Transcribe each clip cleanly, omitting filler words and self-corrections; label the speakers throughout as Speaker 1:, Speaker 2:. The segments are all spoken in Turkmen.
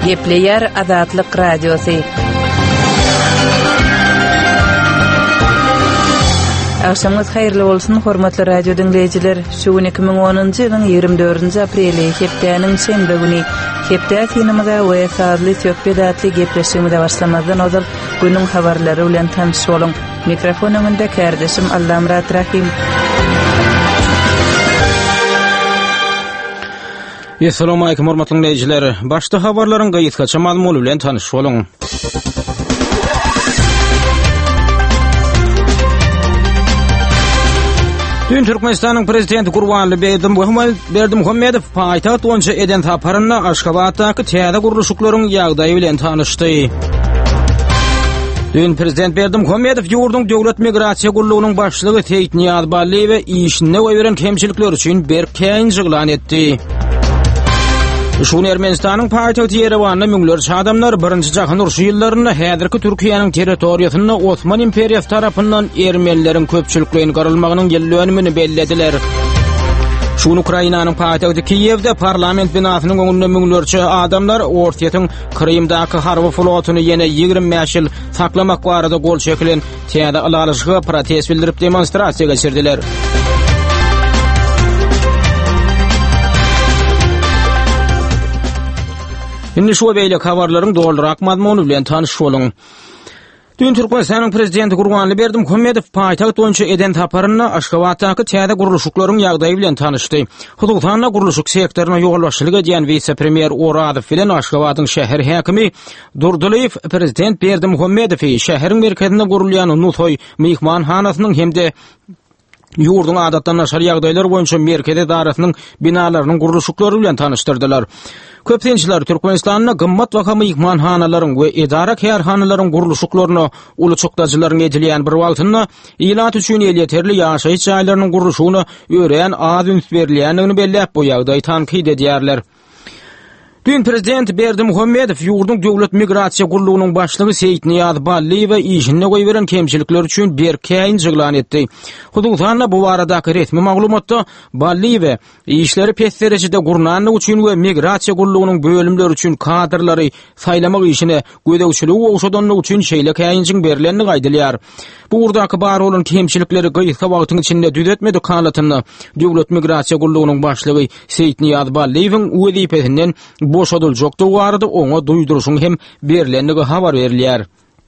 Speaker 1: Gepleyer Azatlyk Radiosu. Akşamınız hayırlı olsun, hormatly radio dinleyijiler. Şu gün 2010-njy ýylyň 24-nji apreli hepdäniň şembe güni hepdä tinimize we saatly söhbetli gepleşigimize başlamazdan öňe günüň habarlary bilen tanış bolun. Mikrofon öňünde kardeşim Allamrat Rahim.
Speaker 2: Assalamu alaykum hormatly dinleyijiler. Başda habarlaryň gaýtgaça maglumaty bilen tanış bolun. Dün Türkmenistan'ın prezidenti Gurbanly Berdimuhammedow paýtagat boýunça eden taparyna Aşgabatdaky täze guruluşyklaryň ýagdaýy bilen tanışdy. Dün prezident Berdimuhammedow ýurdun döwlet migrasiýa gurulugynyň başlygy Teyit Niyazbalywy işine goýberen kemçilikler üçin berkeň jyglan etdi. Şunu Ermenistanyň paýtagy Yerewanda müňlerçe adamlar 1-nji Jahan uruşy ýyllaryna häzirki Türkiýanyň territoriýasyna Osman imperiýasy tarapyndan ermenilerin köpçülikliğini garylmagynyň ýyllanmyny bellediler. Şunu Ukrainanyň paýtagy Kiýewde parlament binasynyň öňünde müňlerçe adamlar Ortiýatyň Krymdaky harby flotuny ýene 25 ýyl saklamak barada gol çekilen täze alalyşyga protest bildirip demonstrasiýa geçirdiler. Indi şu beýle habarlaryň doldurak mazmuny bilen tanış bolun. Dün Türkmenistanyň prezidenti Gurbanly Berdimuhammedow paýtagat boýunça eden taparyna Aşgabatdaky täze guruluşyklaryň ýagdaýy bilen tanışdy. Hududana guruluşyk sektoryna ýol başçylyk edýän vice-premier Oradow bilen Aşgabatyň şäher häkimi Durdulyев prezident Berdimuhammedowy şäheriň merkezinde gurulýan Nutoy mehmanhanasynyň hemde ýurdun adatdan naşar ýagdaýlar boýunça merkeze darasynyň binalarynyň guruluşyklary bilen tanışdyrdylar. Köpçüler Türkmenistanyň gymmat waka mehmanhanalaryň we edara kärhanalaryň guruluşyklaryny uly çokdaçylaryň edilýän bir wagtynda ilat üçin ýeterli ýaşaýyş ýaýlarynyň guruluşyny ören az üns berilýändigini belläp bu ýagdaýy tankyd edýärler. Dün prezident Berdimuhammedow ýurdun döwlet migrasiýa gurulugynyň başlygy Teyit Niyazbalywy işine goýberen kemçilikler üçin berkeň jyglan etdi. Hududana bu baradaky resmi maglumatda Ballywy işleri pes derecede gurnanlyk üçin we migrasiýa gurulugynyň bölümleri üçin kadrlary saýlamak işine gödäwçilik owşadanlyk üçin şeýlekäýinjiň berilenini gaýdylýar. Bu urdaky bar bolan kemçilikleri gaýta wagtyň içinde düzeltmedi kanatyny döwlet migrasiýa gurulugynyň başlygy Teyit Niyazbalyewiň wezipesinden boşadyljakdygy barada oňa duýduruşyň hem berilenligi habar berilýär.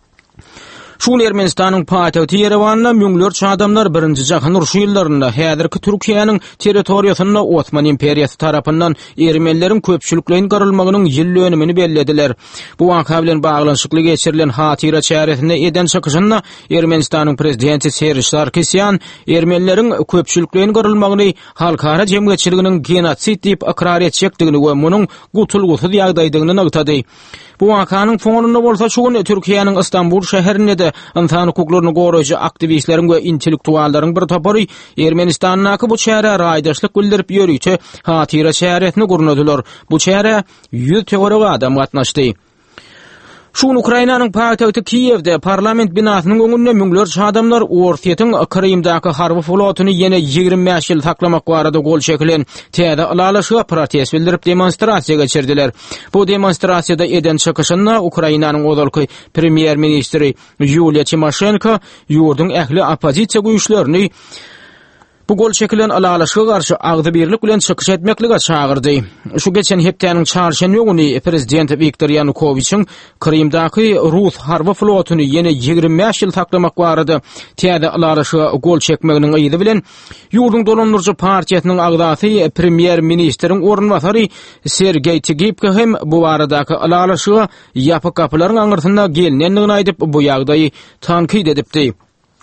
Speaker 2: Şunu Ermenistanyň paýtagy Yerewanda müňlerçe adamlar 1-nji Jahan uruşy ýyllaryna häzirki Türkiýanyň territoriýasyna Osman imperiýasy tarapyndan ermenilerin köpçülikliğini garylmagynyň ýyllanmyny bellediler. Bu waka bilen baglanyşykly geçirilen hatyra çäresinde eden çykyşynda Ermenistanyň prezidenti Serj Sarkisyan ermenilerin köpçülikliğini garylmagyny halkara jemgyýetçiliginiň genosit diýip akrar etjekdigini we munyň gutulgusyz ýagdaýdygyny agtady. Bu wakanyň fonunda bolsa şugun Türkiýanyň Istanbul şäherinde de insan hukuklaryny goraýjy aktivistleriň we intellektuallaryň bir topary Ermenistanyňky bu şähere raýdaşlyk bildirip ýörüýçe hatyra şäheretini gurnadylar. Bu şähere 100 töwereg adam gatnaşdy. Şunu Ukrainanyň paýtagy Kiýewde parlament binasynyň öňünde müňlerçe adamlar Ortiýatyň Krymdaky harby flotuny ýene 25 ýyl saklamak barada gol çekilen täze alalyşyga protest bildirip demonstrasiýa geçirdiler. Bu demonstrasiýada eden çykyşynda Ukrainanyň ozalky premier ministri Yulia Tymoshenko ýurdun ähli opozisiýa güýçlerini bu gol çekilen alalyşyga garşy agdy birlik bilen çykyş etmeklige çağırdy. Şu geçen hepdäniň çarşenbe güni prezident Viktor Yanukovyçyň Krymdaky Rus harby flotuny ýene 25 ýyl saklamak barada täze alalyşyga gol çekmeginiň ýyly bilen ýurdun dolandyrjy partiýasynyň agdasy premier ministriň ornwasary Sergey Tigipko hem bu baradaky alalyşyga ýapyk kapylaryň aňyrtynda gelendigini aýdyp bu ýagdaýy tankyd edipdi.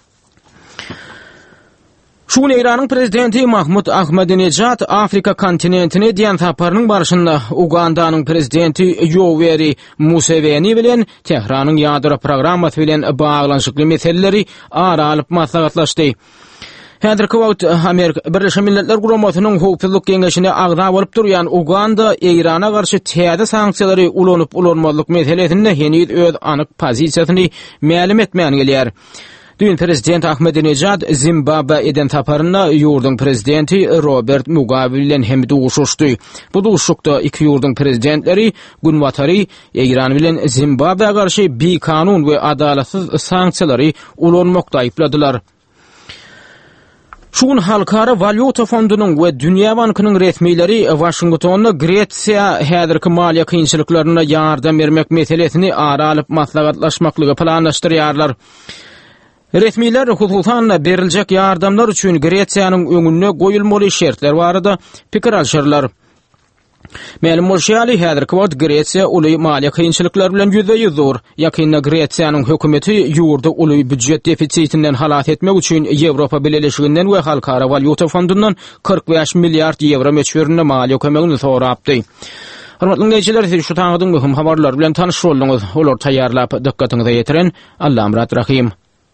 Speaker 2: Şunu İran'ın prezidenti Mahmud Ahmadinejad Afrika kontinentine diýen taparynyň barşynda Ugandanyň prezidenti Yoweri Museveni bilen Tehranyň ýadro programmasy bilen baglanyşykly meseleleri ara alyp maslahatlaşdy. Häzirki wagt Amerika Birleşik Milletler Guramasynyň howpsuzlyk geňeşine agda bolup durýan Uganda Irana garşy täze sanksiýalary ulanyp ulanmalyk meselesinde henüz öz anyk pozisiýasyny ma'lum etmän gelýär. Dün prezident Ahmadinejad Zimbabwe eden taparına yurdun prezidenti Robert Mugabe bilen hem duşuşdu. Bu duşukda iki yurdun prezidentleri Gunwatari İran bilen Zimbabwe karşı bir kanun ve adalatsız sanksiyaları ulanmakta ayıpladılar. Şuun Halkara Valyuta Fondu'nun ve Dünya Bankı'nın resmileri Washington'da Gretsiya häzirki maliýe kynçylyklarına ýardam bermek meselesini ara alyp maslahatlaşmaklygy planlaşdyrýarlar. Resmiler hukukan beriljek yardamlar üçin Gretsiýanyň öňüne goýulmaly şertler barada pikir alşarlar. Ma'lum bolýaly häzirki wagt Gretsiýa uly maliýe kynçylyklar bilen ýüze zor. Ýakynda Gretsiýanyň hökümeti ýurda uly büdjet defisitinden halat etmek üçin Ýewropa Birleşiginden we Halkara Valyuta Fondundan 45 milliard euro meçberine maliýe kömegini sorapdy. Hormatly dinleýijiler, şu taňyň möhüm habarlar bilen tanyş bolduňyz. Olar taýýarlap dikkatiňize ýetiren Allah amrat rahim.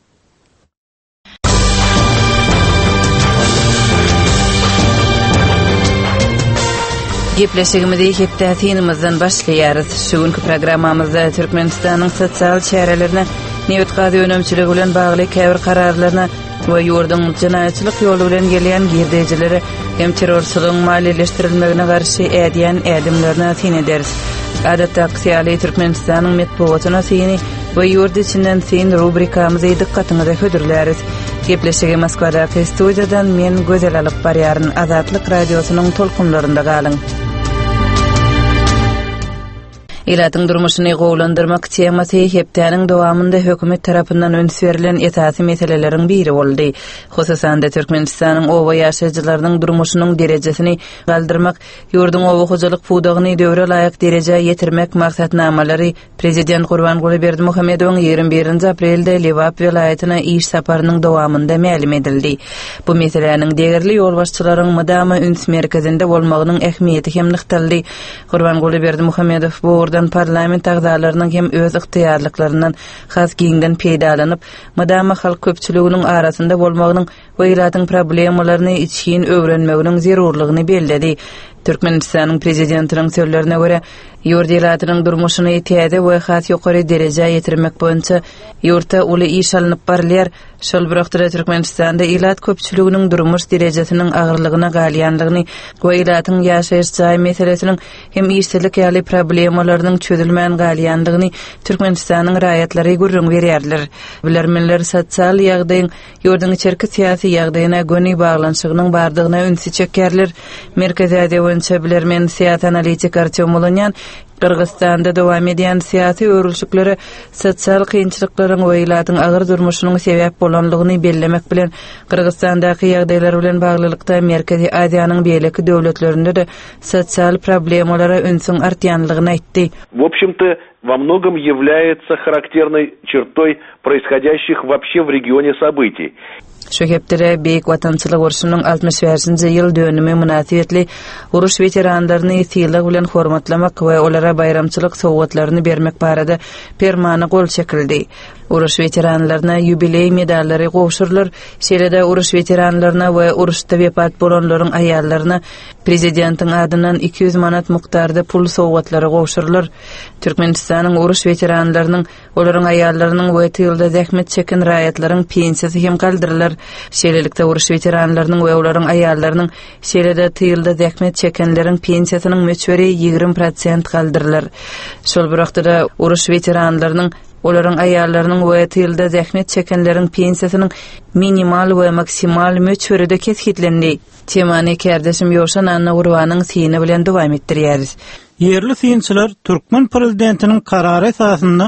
Speaker 1: Gepleşigimizde hepdätinimizden başlaýarys. Şuňky programmamyzda Türkmenistanyň sosial çärelerini näwet gazy önemçiligi bilen bagly käbir kararlaryna we ýurdun jinaýatçylyk ýolu bilen gelýän girdejilere hem terrorçylygyň maliýeleşdirilmegine garşy edýän edimlerine tin ederiz. Adatda Syýaly Türkmenistanyň medeniýetyna syny we ýurt içinden syn rubrikamyzy dikkatiňize hödürläris. Gepleşigi Moskvadaky studiýadan men gözel alyp barýaryn Azatlyk radiosynyň tolkunlarynda galyň. Elatyň durmuşyny gowlandyrmak temasy hepdäniň dowamında hökümet tarapyndan öňe berilen esasy meseleleriň biri boldy. Hususan da Türkmenistanyň owa ýaşaýjylarynyň durmuşynyň derejesini galdyrmak, ýurdun owa hojalyk pudagyny döwre laýyk dereje ýetirmek maksatnamalary Prezident Gurbanguly Berdimuhammedowyň 21 aprelde Lewap welaýatyna iş saparynyň dowamında ma'lum edildi. Bu meseleniň degirli ýolbaşçylaryň mydama üns merkezinde bolmagynyň ähmiýeti hem nykdaldy. Gurbanguly Berdimuhammedow bu parlament agzalarynyň hem öz yktyýarlyklaryndan has giňden peýdalanyp, mydama halk köpçüliginiň arasynda bolmagynyň we ýylatyň problemalaryny için öwrenmeginiň zerurlygyny bellädi. Türkmenistanyň prezidentiniň sözlerine görä, ýurt ýylatynyň durmuşyny täze we has ýokary dereje ýetirmek boýunça ýurtda uly iş alynıp barylýar. Şol birakda Türkmenistanda ýylat köpçüliginiň durmuş derejesiniň agyrlygyna galýanlygyny we ýylatyň ýaşaýyş jaý meselesiniň hem işçilik ýaly problemalarynyň çözülmän galýanlygyny Türkmenistanyň raýatlary görüň berýärler. Bilermenler sosial ýagdaýyň ýurdun içerki syýasy ýagdaýyna göni baglanşygynyň bardygyna ünsü çekýärler. Merkezde boýunça bilermen syýasat analitik Artyom Molonyan Kırgızstanda dowam edýän syýasy örülşüklere sosial kynçylyklaryň we ýylatyň agyr durmuşynyň sebäp bolanlygyny bellemek bilen Kırgızstandaky ýagdaýlar bilen baglylykda Merkezi Aziýanyň beýleki döwletlerinde de sosial problemalara ünsüň artýanlygyny aýtdy.
Speaker 3: В общем-то, во многом является характерной чертой происходящих вообще в регионе событий.
Speaker 1: Şu hepdere Beýik Watançylyk urşunyň 65-nji ýyl dönümi münasibetli uruş veteranlaryny ýylyk bilen hormatlamak we olara bayramçylyk sowgatlaryny bermek barada permany gol çekildi. Uruş veteranlaryna ýubiley medallary gowşurlar. Şeýle-de uruş veteranlaryna we uruşda wepat bolanlaryň aýallaryna prezidentiň adynan 200 manat mukdarda pul sowgatlary gowşurlar. Türkmenistanyň uruş veteranlarynyň olaryň aýallarynyň we tylda zähmet çeken raýatlaryň pensiýasy hem galdyrlar. Şeýlelikde uruş veteranlarynyň we olaryň aýallarynyň şeýle-de tylda zähmet çekenleriň pensiýasynyň meçberi 20% galdyrlar. Şol birakda uruş veteranlarynyň olaryň aýallarynyň we tylda zähmet çekenleriň pensiýasynyň minimal we maksimal meçberide kesgitlendi. Temany kärdeşim Ýoşan Anna Gurbanyň syny bilen dowam etdirýäris.
Speaker 4: Yerli synçylar Türkmen prezidentiniň karary esasynda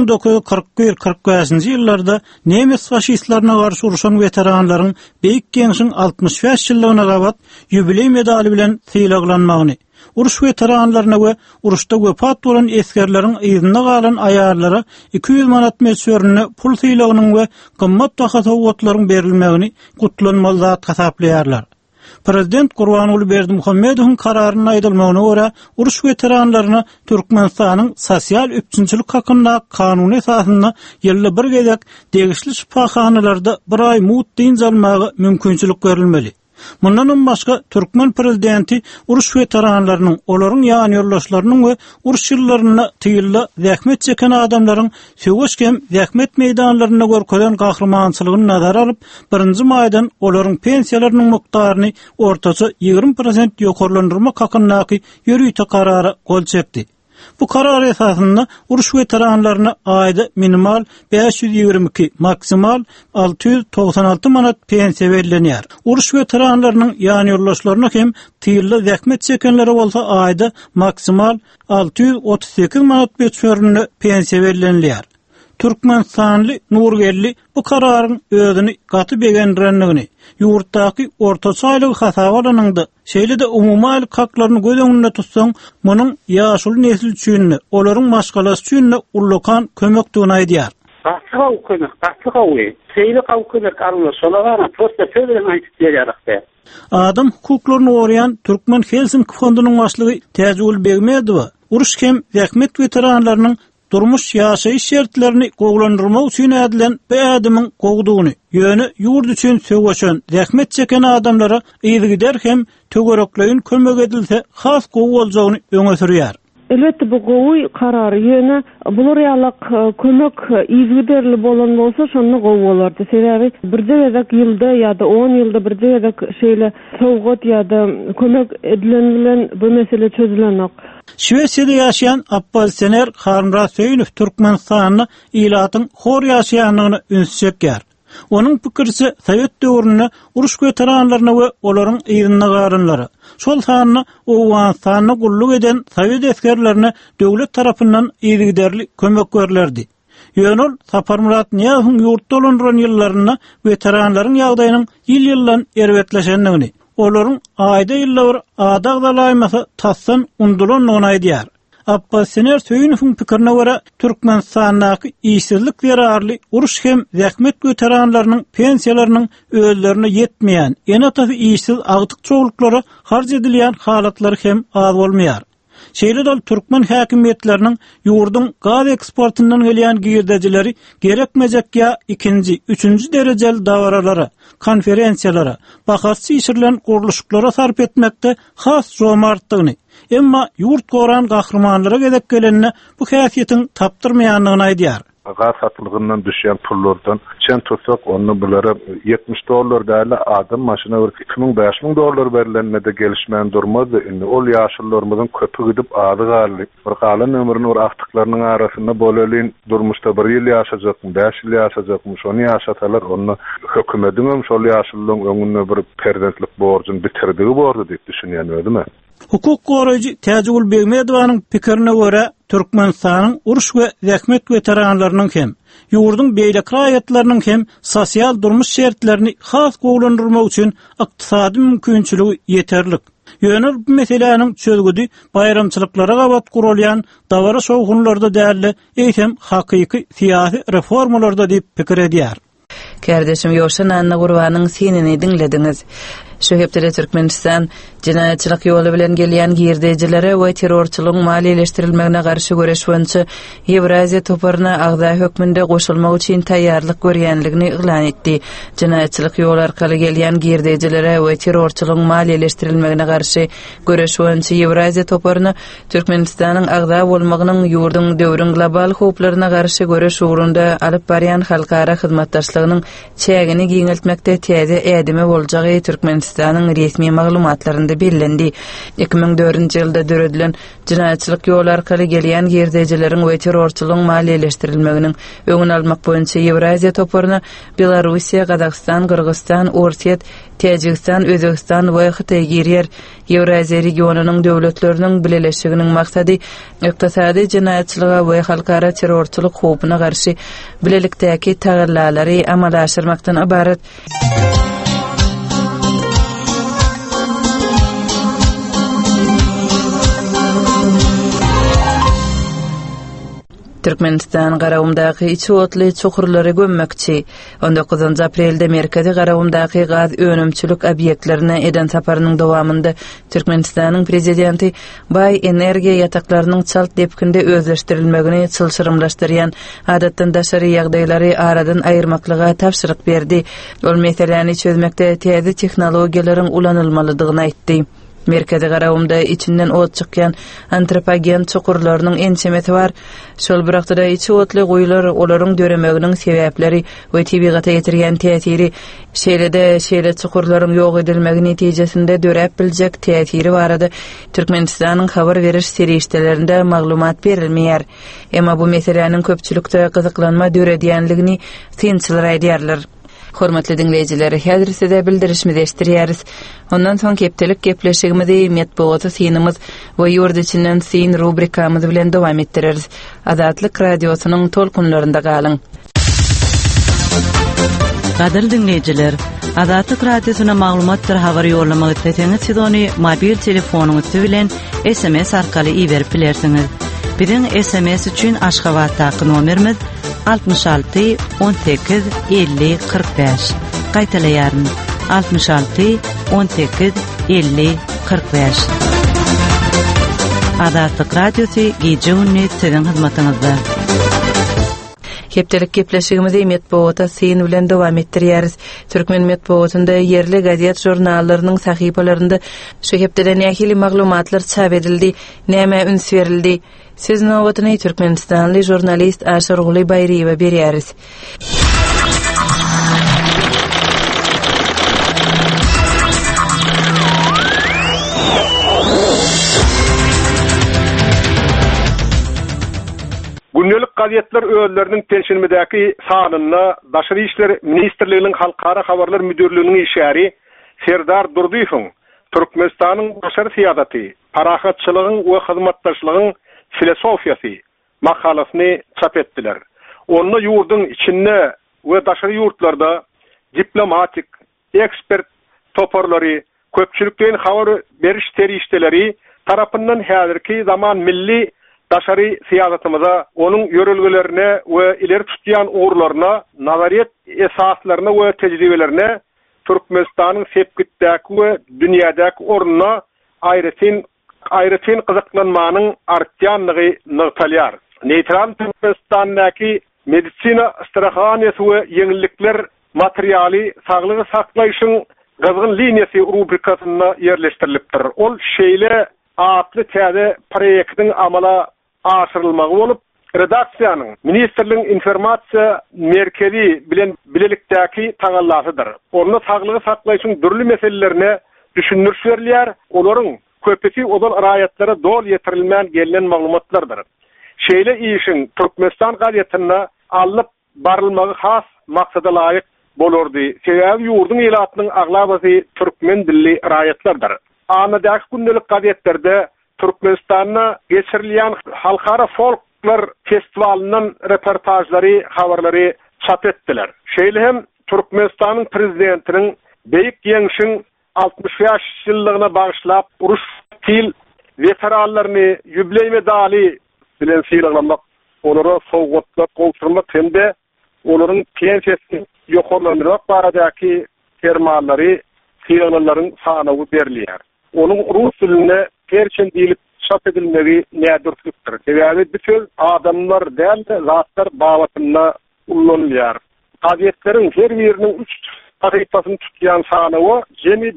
Speaker 4: 1941-45-nji ýyllarda Nemes faşistlaryna garşy uruşan veteranlaryň Beýik Geňşiň 65 ýyllygyna gabat ýubiley medali bilen syýlaglanmagyny, uruş veteranlaryna we uruşda wepat bolan eskerleriň ýyzyna galan aýarlara 200 manat meçberine pul syýlagynyň we gymmat baha sowgatlaryň berilmegini gutlanmaly zat hasaplaýarlar. Prezident Gurbanguly Berdimuhammedowyň kararyna aýdylmagyna görä, uruş veteranlaryna Türkmenistanyň sosial üçinçilik hakynda kanuny esasynda ýylda bir gezek degişli şifahanalarda bir ay mut diň almagy mümkinçilik berilmeli. Mundan başga Türkmen prezidenti uruş veteranlarynyň, olaryň ýany ýoldaşlarynyň we uruş ýyllaryna tyýylla zähmet çeken adamlaryň söwüşkem zähmet meýdanlaryna görkezen gahrmançylygyny nazara alyp, 1-nji maýdan olaryň pensiýalarynyň mukdaryny ortaça 20% ýokarlandyrmak hakyndaky ýürüýte karara gol çekdi. Bu karar esasında uruş veteranlarına ayda minimal 522, maksimal 696 manat pensiya verilenýär. Uruş veteranlarının ýany ýoldaşlaryna hem tyýylla zähmet çekenleri bolsa ayda maksimal 638 manat beçöründe pensiya verilenýär. Türkmenistanly Nurgelli bu kararın özüni gaty begendirenligini, ýurtdaky orta saýlygy hasaba alanyňda, şeýle-de umumy haklaryny göz öňünde tutsaň, munyň ýaşul nesil üçin, olaryň maşgalasy üçin ullakan kömekdigini aýdýar. Adam hukuklaryny goraýan Türkmen Helsinki fondunyň başlygy Täjul Begmedow, uruş hem zähmet veteranlarynyň durmuş ýaşaýyş şertlerini gowlandyrmak üçin edilen bu adamyň gowdugyny, ýöne ýurt üçin söwüşen, zähmet çeken adamlara ýygyder hem tögerekleýin kömek edilse has gowy boljagyny öňe sürýär.
Speaker 5: Elbette bu gowy karary ýöne bular ýalyk kömek ýygyderli bolan bolsa şonu gowy bolardy. Sebäbi birde ýa-da ýylda ýa-da 10 ýylda birde ýa-da şeýle sowgat ýa-da kömek edilen bilen bu mesele çözülenok.
Speaker 4: Şweýçede ýaşaýan oppositsioner Harun Rasoýew Türkmenistanyny ilatyň hor ýaşaýanyny ünsüçekýär. Onuň pikirçe Sowet döwründe uruş veteranlaryna we olaryň ýygyny garynlary, şol sanyny Owganstanyna gulluk eden Sowet eskerlerine döwlet tarapyndan ýygyderli kömek berildi. Ýönül Saparmurat Niýazowyň ýurtda olandyran ýyllaryna veteranlaryň ýagdaýynyň ýyl-ýyldan erwetleşendigini, olaryň aýda ýyllar adagdalaýmasy tassan undulanlygyny aýdýar. Oppositsioner Söýünowyň pikirine görä Türkmenistandaky işsizlik zararly uruş hem zähmet veteranlarynyň pensiýalarynyň özlerine ýetmeýän, ýene-de işsiz agtyk çoğuluklara harj edilýän halatlary hem az bolmaýar. Şeýle-de Türkmen häkimetleriniň ýurdun gaz eksportyndan gelýän girdejileri gerekmejek ýa 2-nji, 3-nji derejeli dawarlara, konferensiýalara, bahasy işirilen guruluşlara sarp etmekde has jomartlygyny, emma ýurt goran gahrmanlara gezek gelenine bu häsiýetiň tapdyrmaýanlygyny aýdýar.
Speaker 6: Gaz satylygyndan düşýän pullardan çen tutsak onu bulara $70 däli adam maşyna $2000-5000 berilenine de gelişmän durmaz. Indi ol ýaşullarymyzyň köpü gidip azy galy. Bir galan ömrüni bir aktyklarynyň arasynda bolalyn durmuşda 1 ýyl ýaşajakmy, 5 ýyl ýaşajakmy, şonu ýaşatalar, onu hökümetiň şol ýaşullygyň öňünde bir perzentlik borjun bitirdigi bordy diýip düşünýän ödümi?
Speaker 4: Hukuk goraýjy Täjul Begmedowyň pikirine görä Türkmenistanyň uruş we zähmet veteranlarynyň hem ýurdun beýle kraýatlarynyň hem sosial durmuş şertlerini has gowlandyrmak üçin ykdysady mümkinçiligi ýeterlik. Ýöne bu meseleniň çözgüdi bayramçylyklara gabat gurulýan dawara şowgunlarda däli eýsem hakyky syýasy reformalarda diýip pikir edýär.
Speaker 1: Kardeşim Ýoşan Anna Gurbanyň sinini dinlediňiz. Şu hepde Türkmenistan jinayetçilik ýoly bilen gelýän girdejilere we terrorçylygyň maliýeleşdirilmegine garşy göreşwänçi Ewraziýa toparyna agda hökmünde goşulmak üçin taýýarlyk görýänligini iglan etdi. Jinayetçilik ýoly arkaly gelýän girdejilere we terrorçylygyň maliýeleşdirilmegine garşy göreşwänçi Ewraziýa toparyna Türkmenistanyň agda bolmagynyň ýurdun döwrün global howplaryna garşy göreş ugrunda alyp barýan halkara hyzmatdaşlygynyň çägini giňeltmekde täze ädime boljagy Türkmenistanyň resmi maglumatlarynda bellendi. 2004-nji ýylda döredilen jinayetçilik ýoly arkaly gelýän girdejileriň we terrorçylygyň maliýeleşdirilmeginiň öňüni almak boýunça Ewraziýa toparyna Belarusiýa, Gazaqstan, Kyrgyzstan, Orset, Täjikistan, Özbekistan we Hytaý girýär. Ewraziýa regionunyň döwletleriniň birleşiginiň maksady ykdysady jinayetçiliga we halkara terrorçylyk howpuna garşy bilelikdäki taýýarlary amala aşyrmakdan ibaret. Türkmenistan garawymdaky içi otly çukurlary gömmekçi. 19 aprelde Merkezi garawymdaky gaz önümçülük obyektlerine eden saparynyň dowamında Türkmenistanyň prezidenti bay energiýa ýataklarynyň çalt depkinde özleşdirilmegini çylşyrymlaşdyrýan adatdan daşary ýagdaýlary aradan aýyrmaklyga tapşyryk berdi. Ol meseleni çözmekde täze tehnologiýalaryň ulanylmalydygyny aýtdy. Merkezi garawymda içinden ot çykýan antropogen çukurlarynyň ensemeti bar. Şol birakda içi otly goýular olaryň döremeginiň sebäpleri we tabiata ýetirýän täsiri şeýle çukurlaryň ýok edilmegi netijesinde dörep biljek täsiri barady. Türkmenistanyň habar beriş serişdelerinde maglumat berilmeýär. Emma bu meseleniň köpçülükde gyzyklanma döredýänligini synçylar aýdýarlar. Hormatly dinleýijiler, häzir size bildirişmi eşdirýäris. Ondan soň kepdelik gepleşigimizi medeniýet synymyz we ýurt içinden syn rubrikamyz bilen dowam etdireriz. Azatlyk radiosynyň tolkunlarynda galyň. Gadyr dinleýijiler, Azatlyk radiosyna maglumatlar habar ýollamagy isleseňiz, siz ony mobil telefonuňyz bilen SMS arkaly iberip bilersiňiz. Biziň SMS üçin Aşgabatdaky nomerimiz 66 18 50 45. Gaýtalaýaryn 66 18 50 45. Azatlyk radiosy gije gündüz siziň hyzmatyňyzda. Hepdelik gepleşigimizi medeniýet syn bilen dowam etdirýäris. Türkmen medeniýetinde yerli gazet jurnallarynyň sahypalarynda şu hepdeden ýahyly maglumatlar çap edildi, näme üns berildi. Siz nowatyny Türkmenistanly jurnalist Aşar Guly Bayriýewe berýäris.
Speaker 6: Günnelik gazetler öýleriniň tenşinmedäki sanyna Daşary işler ministrliginiň halkara habarlar müdürlüğiniň işäri Serdar Durdyýow Türkmenistanyň daşary syýasaty, parahatçylygyň we hyzmatdaşlygyň filosofiýasy makalasyny çap etdiler. Onu ýurdyň içinde we daşary ýurtlarda diplomatik, ekspert toparlary, köpçülükden habar beriş terişdeleri tarapyndan häzirki zaman milli daşary syýasatymyza, onuň ýörelgelerine we ileri tutýan uğurlaryna, nazariýet esaslaryna we tejribelerine Türkmenistanyň sepgitdäki we dünýädäki ornuna aýratyn gyzyklanmanyň artýanlygy nyktalýar. Neutral Türkmenistandaky medisina strategiýasy we ýeňillikler materialy saglygy saklaýyşyň gyzgyn liniýasy rubrikasyna ýerleşdirilipdir. Ol şeýle atly täze proýektiň amala aşyrylmagy bolup, redaksiýanyň ministrligiň informasiýa merkezi bilen bilelikdäki tagallasıdyr. Onu saglygy saklaýyşyň dürli meselelerine düşündürüş berilýär. Olaryň köpüsi ozal raýatlara dol ýetirilmän gelen maglumatlardyr. Şeýle işiň Türkmenistan gazetyna alyp barylmagy has maksada laýyk bolardy. Sebäbi ýurdun elatynyň aglabasy türkmen dilli raýatlardyr. Anadaky gündelik gazetlerde Türkmenistanyna geçirilýän halkara folklor festivalynyň reportajlary, habarlary çap etdiler. Şeýle hem Türkmenistanyň prezidentiniň beýik ýeňişiň 60 ýaş ýyllygyna bagyşlap uruş til veteranlaryny ýübiley medali bilen syýralamak, olara sowgatlar gowşurmak hemde olaryň pensiýasyny ýokarlandyrmak baradaky fermanlary, syýralaryň sanawy berilýär. Onun rus diline gerçekten dilip çap edilmegi nädürlükdir. Sebäbi bu söz adamlar däl zatlar bawatyna ullanýar. Gazetleriň her biriniň 3 sahypasyny tutýan sanawy jemi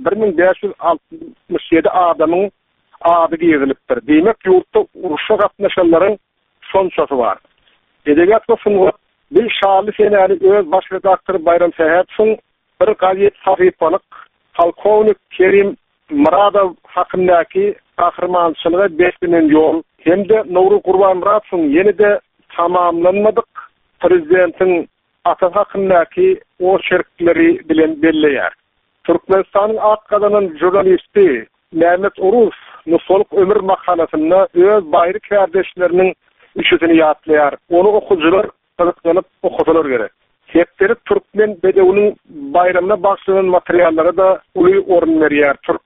Speaker 6: 1567 adamyň ady ýazylipdir. Demek ýurtda uruşa gatnaşanlaryň sonçasy bar. Edebiýat goşuny bir şaly senäli öz baş redaktor Bayram Sähäpsiň bir gazet sahypalyk Halkownik Kerim Muradow hakyndaky kahramançylyga 5000 ýol hemde Nowru Gurban Muratsyň ýene-de tamamlanmadyk prezidentiň ata hakyndaky o şerkleri bilen belleýär. Türkmenistanyň akgadanyň jurnalisti Mehmet Urus Musoluk ömür makalasyna öz baýry kardeşleriniň üçüsini ýatlaýar. Onu okujular gyzyklanyp okusalar gerek. Hepleri Türkmen bedewiniň bayramına bagşlanan materiallara da uly orun berýär.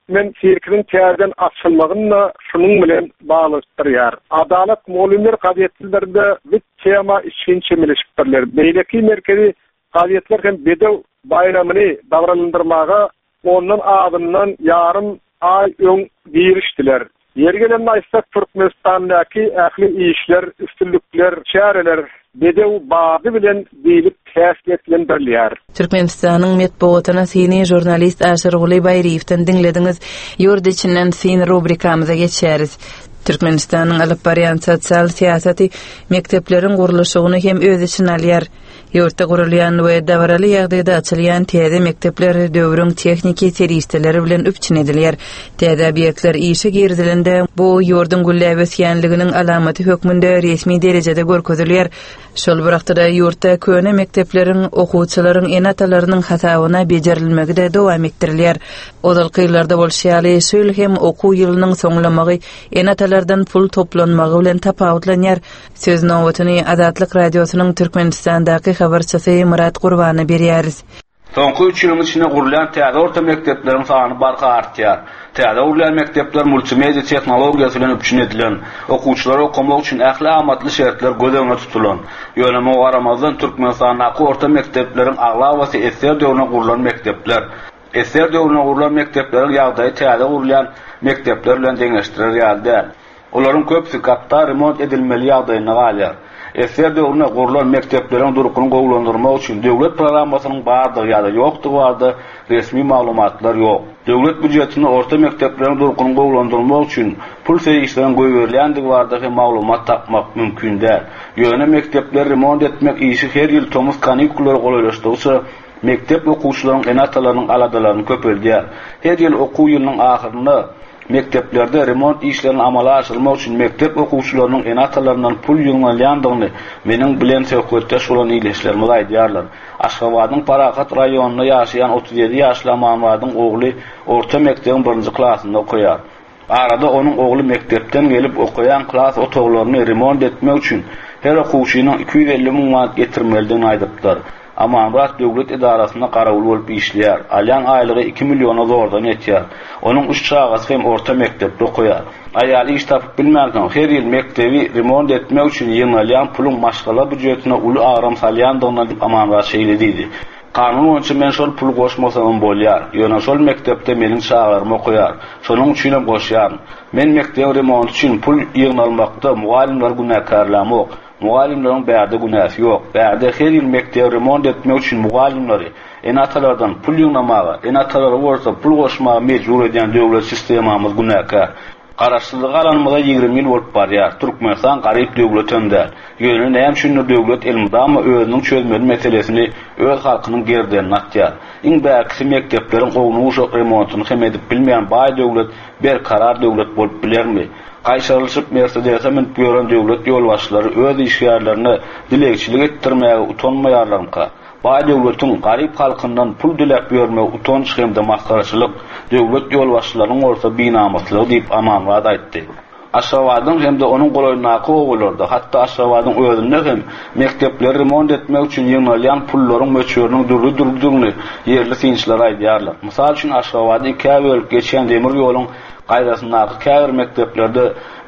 Speaker 6: men sirkinin täzen açylmagyna şunun bilen baglandyryar. Adalet mulimler qadiyetlerinde bir tema işinçe milişipdirler. Beýleki merkezi qadiyetler hem bedew bayramyny dagranlandyrmaga ondan adından yarım ay öň girişdiler. Yergelen aýtsak Türkmenistandaky ähli işler, üstünlükler, çäreler bedew bagy bilen diýilip täsirlendirilýär.
Speaker 1: Türkmenistanyň medeniýetine seni jurnalist Aşyr Guly Baýryewden dinlediňiz. Ýurdy içinden seni rubrikamyza geçýäris. Türkmenistanyň alyp barýan sosial siýasaty mektepleriň gurulşygyny hem öz içine alýar. Ýurtda gurulýan we dawraly ýagdaýda açylýan täze mektepler döwrüň techniki seriýetleri bilen üpçün edilýär. Täze obýektler işe girdilende bu ýurdun güllebesýänliginiň alamaty hökmünde resmi derejede görkezilýär. Şol wagtda ýurtda köne mektepleriň okuwçylaryň enatalarynyň hatawyna bejerilmegi de dowam etdirilýär. Odal kıylarda bolşýaly şol hem okuw ýylynyň soňlamagy enatalardan pul toplanmagy bilen tapawutlanýar. Söz nowatyny Adatlyk radiosynyň Türkmenistandaky habarçysy Murat Gurbany berýäris.
Speaker 7: Soňky 3 ýylyň içinde gurulan täze orta mektepleriň sany barka artýar. Täze gurulan mektepler multimedia tehnologiýasy bilen üpçün edilen, okuwçylar okumak üçin ähli amatly şertler göz tutulan. Ýöneme garamazdan Türkmenistanyň orta mektepleriň aglawaty eser döwrüne gurulan mektepler. Eser döwrüne gurulan mekteplerin ýagdaýy täze gurulan mektepler bilen deňeşdirilýär. Olaryň köpsi gatda remont edilmeli ýagdaýyna galýar. Eser döwrüne gurulan mekteplerin durukyny gowlandyrmak üçin döwlet programasynyň bardygy ýa-da ýokdugy bardy, resmi maglumatlar ýok. Döwlet budjetini orta mekteplerin durukyny gowlandyrmak üçin pul seýişlerini goýberýändigi bardy hem maglumat tapmak mümkin däl. Ýöne mektepler remont etmek işi her ýyl tomuz kanikullary goýulaşdyrsa, mektep okuwçylarynyň enatalarynyň aladalaryny köpeldiýär. Her ýyl okuw ýylynyň ahyryna mekteplerde remont işlerini amala aşyrmak üçin mektep okuwçylarynyň enatalaryndan pul ýyňlanýandygyny meniň bilen söhbetde şolan iýleşlerimi aýdýarlar. Aşgabatyň Parakat raýonuny ýaşaýan 37 ýaşly Mamaddyň ogly orta mektebiň 1-nji klasynda okuýar. Arada onuň ogly mektepden gelip okuyan klas otoglaryny remont etmek üçin her okuwçynyň 250 000 manat getirmelidigini aýdypdylar. Amanrat döwlet idarasyna garawl bolup işleýär. Alýan aýlygy 2 million zordan etýär. Onuň 3 çagasy hem orta mektepde okuýar. Aýaly iş tapyp bilmärken her ýyl mektebi remont etmek üçin ýyňalýan puluň maşgala budjetine uly aram salýandygyny Amanrat şeýledidi. Kanun boýunça men şol pul goşmasam bolýar. Ýöne şol mektepde meniň şagarym okuýar. Şonuň üçin hem goşýar. Men mektep remont üçin pul ýygnalmakda mugallimler günäkarlamok. Mugallimlerin bärde günäsi ýok. Bärde her ýyl mektep remont etmek üçin mugallimleri enatalardan pul ýygnamaga, enatalary bolsa pul goşmaga mejbur edýän döwlet sistemamiz günäkar. Garaşsyzlyk alanmada 20 ýyl bolup barýar. Türkmenistan garyp döwletinde. Ýöne näme üçin döwlet elmydama özüniň çözmeli meselesini öz halkynyň gerden atýar. Iň bäkisi mektepleriň gownuş remontyny hem edip bilmeýän baý döwlet bir karar döwlet bolup bilermi? Gaýşarylyp Mercedes'e minip ýören döwlet ýolbaşçylary öz işgärlerini dilekçilik etdirmäge utanmaýarlarmyka? Baý döwletiň garyp halkyndan pul dilep ýörmek utanç hemde maskaraçylyk döwlet ýolbaşçylarynyň orta binamatlygy diýip Amanrat aýtdy. Aşgabatyň hem de onuň golaýnaky ogularda, hatda Aşgabatyň özünde hem mektepleri remont etmek üçin ýyňalýan pullaryň möçörüniň durdurygyny ýerli synçylar aýdýarlar. Mysal üçin Aşgabaty 2 bölük geçen demir ýoluň gaýdasyndaky käbir mekteplerde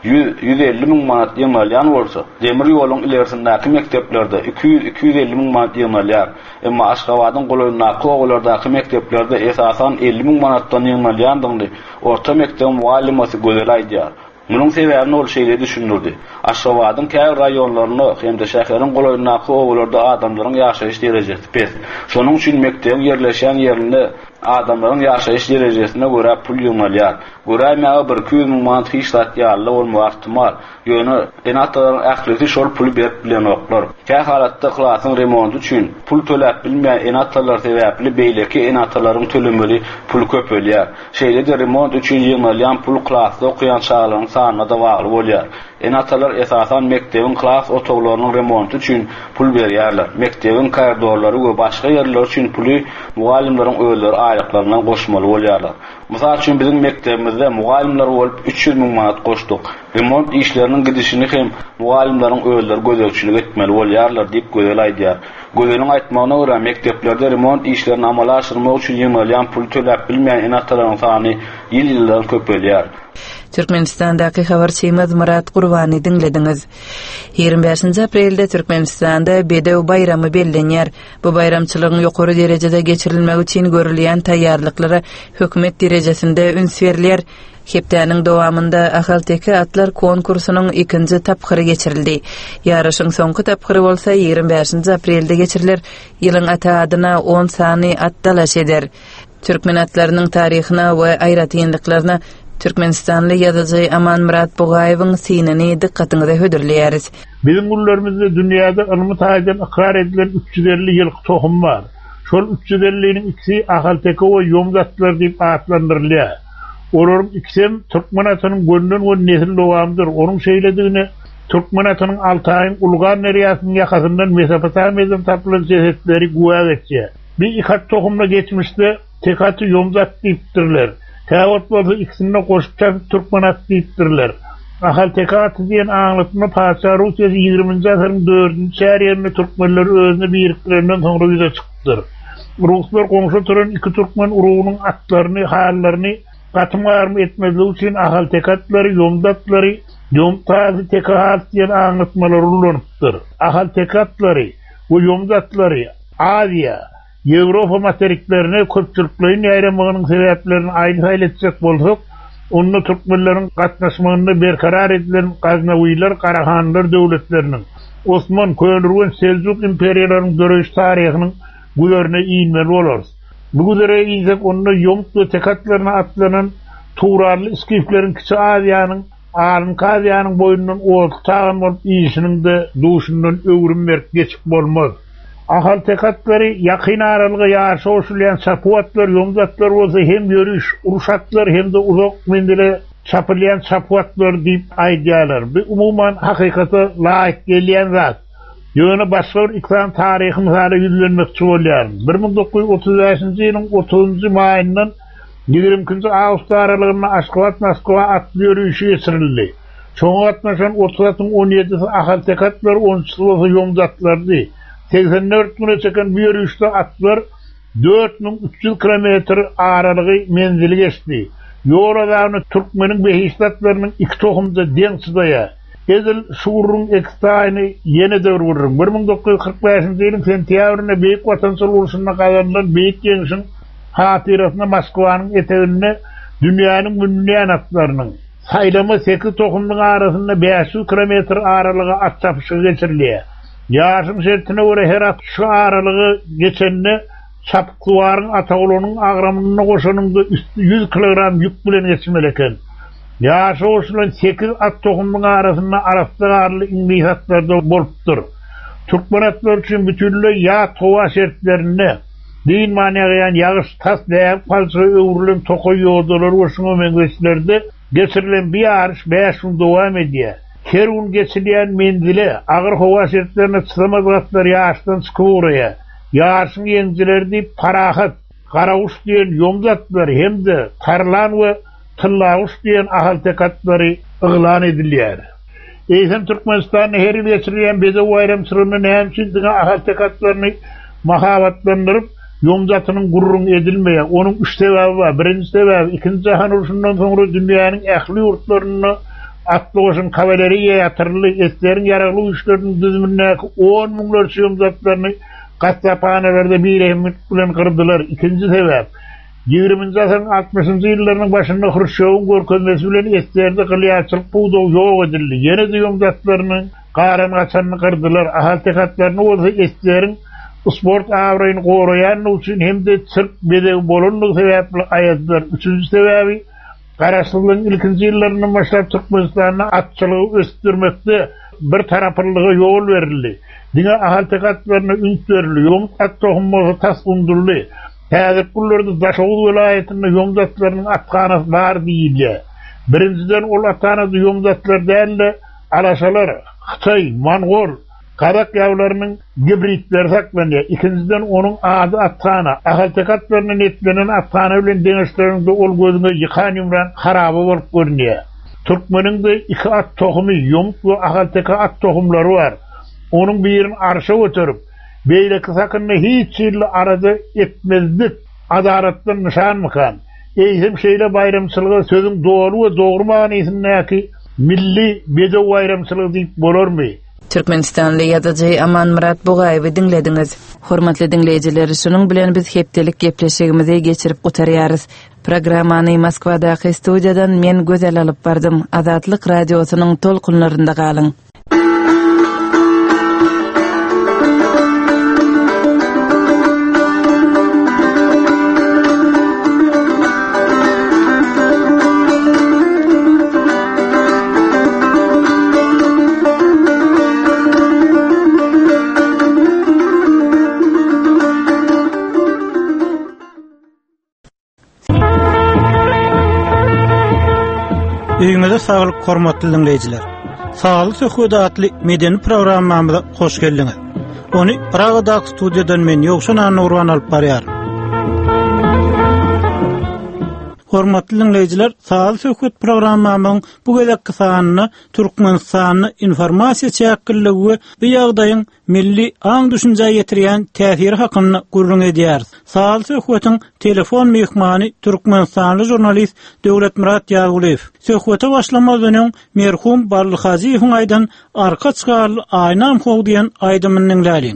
Speaker 7: 150 000 manat ýyňalýan bolsa, demir ýoluň ilerisindäki mekteplerde 200-250 000 manat ýyňalýar. Emma Aşgabatyň golaýnaky ogulardaky mekteplerde esasan 50 000 manatdan ýyňalýandygyny orta mektep muallimasi gözel aýdýar. Munun sebäbini ol şeýle düşündirdi. Aşgabatyň käbir raýonlaryny hem de şäheriň golaýnaky ogularda adamlaryň ýaşaýyş derejesi pes. Şonuň üçin mektebiň ýerleşen ýerinde adamlaryň ýaşaýyş derejesine görä pul ýyňalýar. Görämäge 200 000 manat hiçlat ýarly bolmagy ihtimal. Ýöne enatalaryň ählisi şol puly berip bilen oklar. Kä halatda klasyň remonty üçin pul töläp bilmeýän enatalar sebäpli beýleki enatalaryň tölemeli pul köpelýär. Şeýle de remont üçin ýyňalýan pul klasda okuyan çağlaryň sanyna da bagly bolýar. Enatalar esasan mektebiň klas otoglarynyň remonty üçin pul berýärler. Mektebiň koridorlary we başga ýerler üçin puly mugallimleriň özleri aýlyklaryndan goşmaly bolýarlar. Mysal üçin bizim mektebimizde mugallimler bolup 300 000 manat goşduk. Remont işlerinin gidişini hem mugallimlerin öýleri gözegçilik etmeli bolýarlar diýip gözel aýdýar. Gözeliň aýtmagyna görä mekteplerde remont işlerini amala aşyrmak üçin ýeňilýän pul töläp bilmeýän enatlaryň sany ýyl-ýyldan köpelýär.
Speaker 1: Türkmenistan'daki habarçymyz Murat Gurbany dinlediňiz. 25 aprelde Türkmenistanda Bedew bayramy bellenýär. Bu bayramçylygyň ýokary derejede geçirilmegi üçin görülýän taýýarlyklary hökümet derejesinde üns berilýär. Hepdäniň dowamında Ahalteki atlar konkursunyň 2-nji tapgyry geçirildi. Ýaraşyň soňky tapgyry bolsa 25 aprelde geçirilir. Ýylyň ata adyna 10 sany at dalaş eder. Türkmen atlarynyň taryhyna we aýratynlyklaryna Türkmenistanly ýazyjy Aman Murat Bugaýewiň synany dikkatiňize hödürleýäris.
Speaker 8: Bizim gullarymyzda dünýäde ylmy taýdan ikrar edilen 350 ýyllyk tohum bar. Şol 350-niň ikisi Ahalteki we Ýomgatlar diýip atlandyrylýar. Olaryň ikisi Türkmen atynyň gönden we nesil dowamdyr. Onuň şeýledigini Türkmen atynyň Altaýyň Ulgar neriýasynyň ýakasyndan Mesopotamiýadan tapylan jesetleri guwa etýär. Bir ikat tohumla geçmişde tekatı Ýomgat diýipdirler. Täwet bolsa ikisini goşup Türkmen at diýipdirler. Ahalteki aty diýen aňlatma Paşa Rusiýa 20-nji asyryň 4-nji şäherinde türkmenler özüni biriktirenden soňra ýüze çykdyr. Ruslar goňşy turan iki türkmen urugynyň atlaryny, hallaryny gatmary etmezlik üçin Ahalteki atlary, Ýomgatlary, Ýomtazy tekat diýen aňlatmalar ulanypdyr. Ahalteki atlary we Ýomgatlary Aziýa, Ýewropa materiklerini köpçüliklerin ýaýramagynyň sebäplerini aýdy etsek bolsak, onu türkmenleriň gatnaşmagyny berkarar edilen Gaznawiler, Karahanlar döwletleriniň, Osman, Köýrüň, Seljuk imperiýalarynyň döreş taryhynyň gülerine iýinmeli bolarys. Bu gülerine iýsek onu Ýomgat tekatlaryna atlanan Turarly iskifleriň kiçi Aziýanyň, Alynkaziyanyň boýundan oýtagyn bolup iýişiniň de duşundan öwrünmek geçip bolmaz. Ahalteki atlary ýakyn aralyga ýaşa oşulýan çapyatlar, Ýomgatlar bolsa hem ýörüş, uruşatlar hem de uzak mendile çapylýan çapyatlar diýip aýdýarlar. Bu umumyň hakykata laýyk gelýän zat. Ýöne başga bir ikram taryhy misaly ýüzlenmekçi bolýar. 1935-nji ýylyň 30-njy maýyndan 20-nji awgust aralygynda Aşgabat-Moskwa atly ýörüşi geçirildi. Çoňa gatnaşan 30-nyň 17-si Ahalteki atlar, 10-njy bolsa Ýomgatlardy. 84 güne çeken bir yürüyüşde atlar 4300 kilometre aralığı menzili geçti. Yoradağını Türkmenin behiştatlarının iki tohumda dençidaya. Ezil şuurun ekstayını yeni devir vururun. 1945 yılın sentyavrına Büyük Vatansal Urusuna kazanılan Büyük Genç'in hatırasına Moskva'nın eteğine dünyanın ünlüyen atlarının saylama 8 tohumunun arasında 500 kilometre aralığı at çapışı geçiriliyor. Ýaşyň şertine göre her at şu aralygy geçende çapkıwarın ataglynyň agramyna goşanyňda 100 kilogram ýük bilen geçmeli eken. Ýaşy oşulan 8 at tohumynyň arasynda arastarly inbihatlarda bolupdyr. Türkmen atlar üçin bütünle ýa towa şertlerine diň manyagaýan ýagyş tas däp palçy öwrülen tokoy ýoldalar we şoňa meňzeçlerde geçirilen bir ýarış 5 gün dowam edýär. Her gün geçilen mendile, ağır hava şertlerine çıkamazlar ýaşdan çıkıwurya. Ýaşyň ýenjileri parahat, garaguş diýen Ýomgatlar hemde tarlan we tyllaguş diýen Ahalteki atlary yglan edilýär. Eýsem Türkmenistan her ýyl geçirilen Bedew bayramçylygyny näme Ahalteki atlaryny mahabatlandyryp Ýomgatynyň gurrun edilmeýär. Onuň 3 sebäbi bar. Birinji sebäbi 2-nji jahan uruşundan soňra dünýäniň ähli ýurtlaryny atlygyň kavaleriýa ýatyrly etlerin ýaragly güýçleriniň düzümindäki 10 miňlerçe Ýomgatlaryny gatnaşmalarda bir ehemmiyet bilen kırdılar. İkinci sebäp 20-nji asyryň 60-njy ýyllarynyň başynda Hruşçowyň görkezmesi bilen etlerinde gylýarçylyk buwdaw ýok edildi. Ýene de Ýomgatlarynyň garan gaçanyny kırdylar. Ahalteki atlaryny bolsa etlerin sport awraýyny goraýan üçin hem de çyrk bedew bolanlyk sebäpli aýatdylar. Üçüncü sebäbi Garaşlygyň ilkinji ýyllarynyň başlap Türkmenistanyň atçylygy östürmekde bir taraplylyga ýol berildi. Diňe Ahalteki atlaryna üns berildi. Ýomgat tohumy tas undurly. Häzir gullarda Daşoğlu vilayetinde Ýomgatlarynyň atganasy bar diýilýär. Birinciden ol atganasy Ýomgatlar däl, Alaşalar, Xitay, Mongol, Kadak yavlarının gibritleri saklanıyor. İkinciden onun adı attana. Ahaltekatlarının etlenen attana bilen denizlerinde ol gözüne yıkan yumran harabı olup görünüyor. Türkmenin de 2 at tohumu yumuk ve ahalteka at tohumları var. Onun birini arşa oturup beyleki sakınını hiç yıllı aradı etmezdik. Adarattan nişan mıkan. Eğitim şeyle bayramçılığı sözün doğru ve doğru manasındaki milli bedev bayramçılığı deyip bolor mu?
Speaker 1: Türkmenistanlı ýazyjy Aman Murat Bugaýewy dinlediňiz. Hormatly dinleýijiler, şunuň bilen biz hepdelik gepleşigimizi geçirip gutarýarys. Programmany Moskwadaky studiýadan men gözel alyp bardym. Azatlyk radiosynyň tolkunlarynda galyň.
Speaker 4: Öýüňizde saglyk hormatly dinleýijiler. Saglyk söhbeti adly medeni programmamyza hoş geldiňiz. Ony Pragadaky studiýadan men Ýogşan Nurwan alyp barýarym. Hormatly dinleýijiler, saglyk söhbet programmamyň bu gezekki sanyny Türkmenistanyny informasiýa çäkilligi we bu ýagdaýyň milli aň düşünje ýetirýän täsiri hakyny gurrun edýär. Saglyk söhbetiň telefon mehmany Türkmenistanly jurnalist Döwletmurat Ýagulew. Söhbete başlamadan öň merhum Barlyhaziýewiň aýdan arka çykarly aýnam how diýen aýdymyny dinläliň.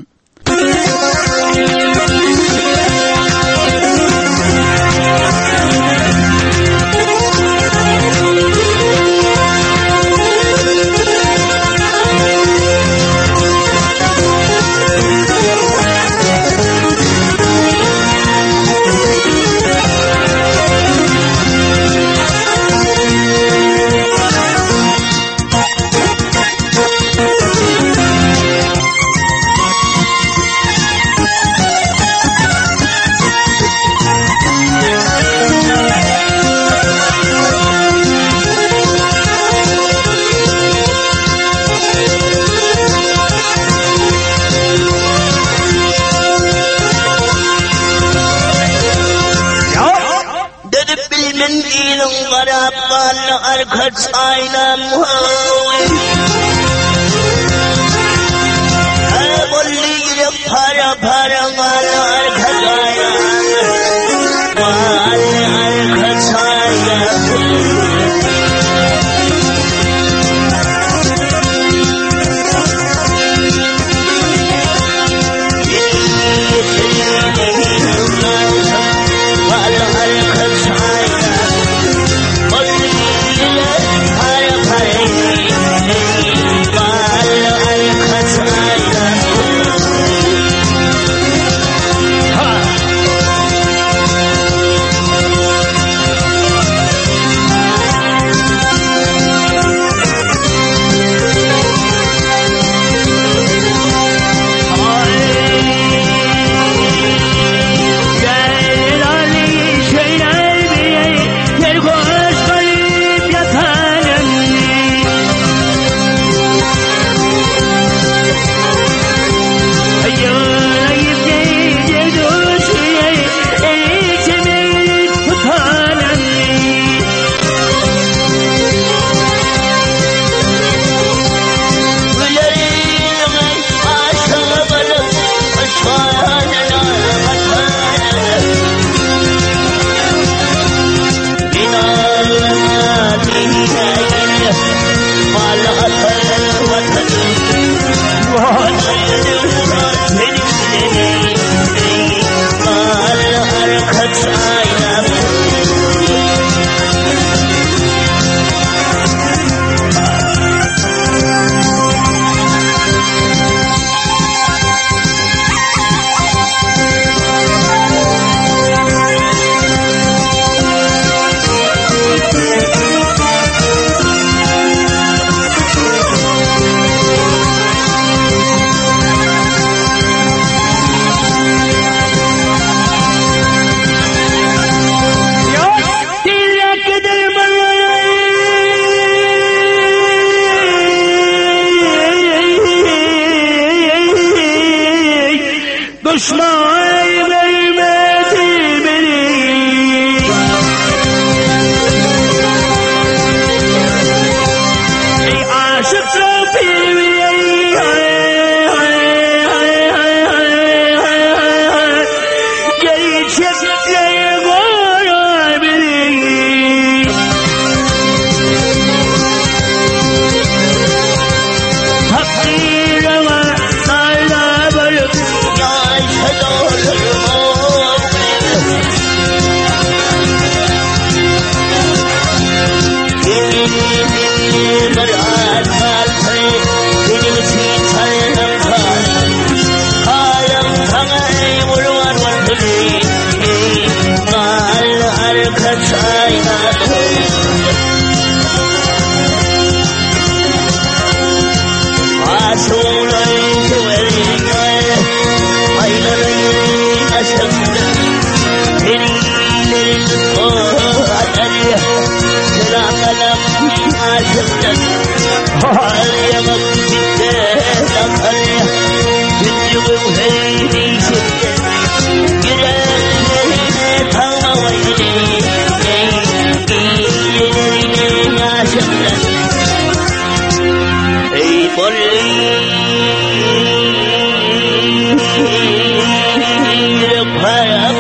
Speaker 9: Arkadaş aynam bolli para para mal arkadaş yaşımdan Ağlayamak bizden Ağlayamak Gündüğüm heyni şimden Yüreğine tağmaydı İyilerine yaşımdan Ey bolli Para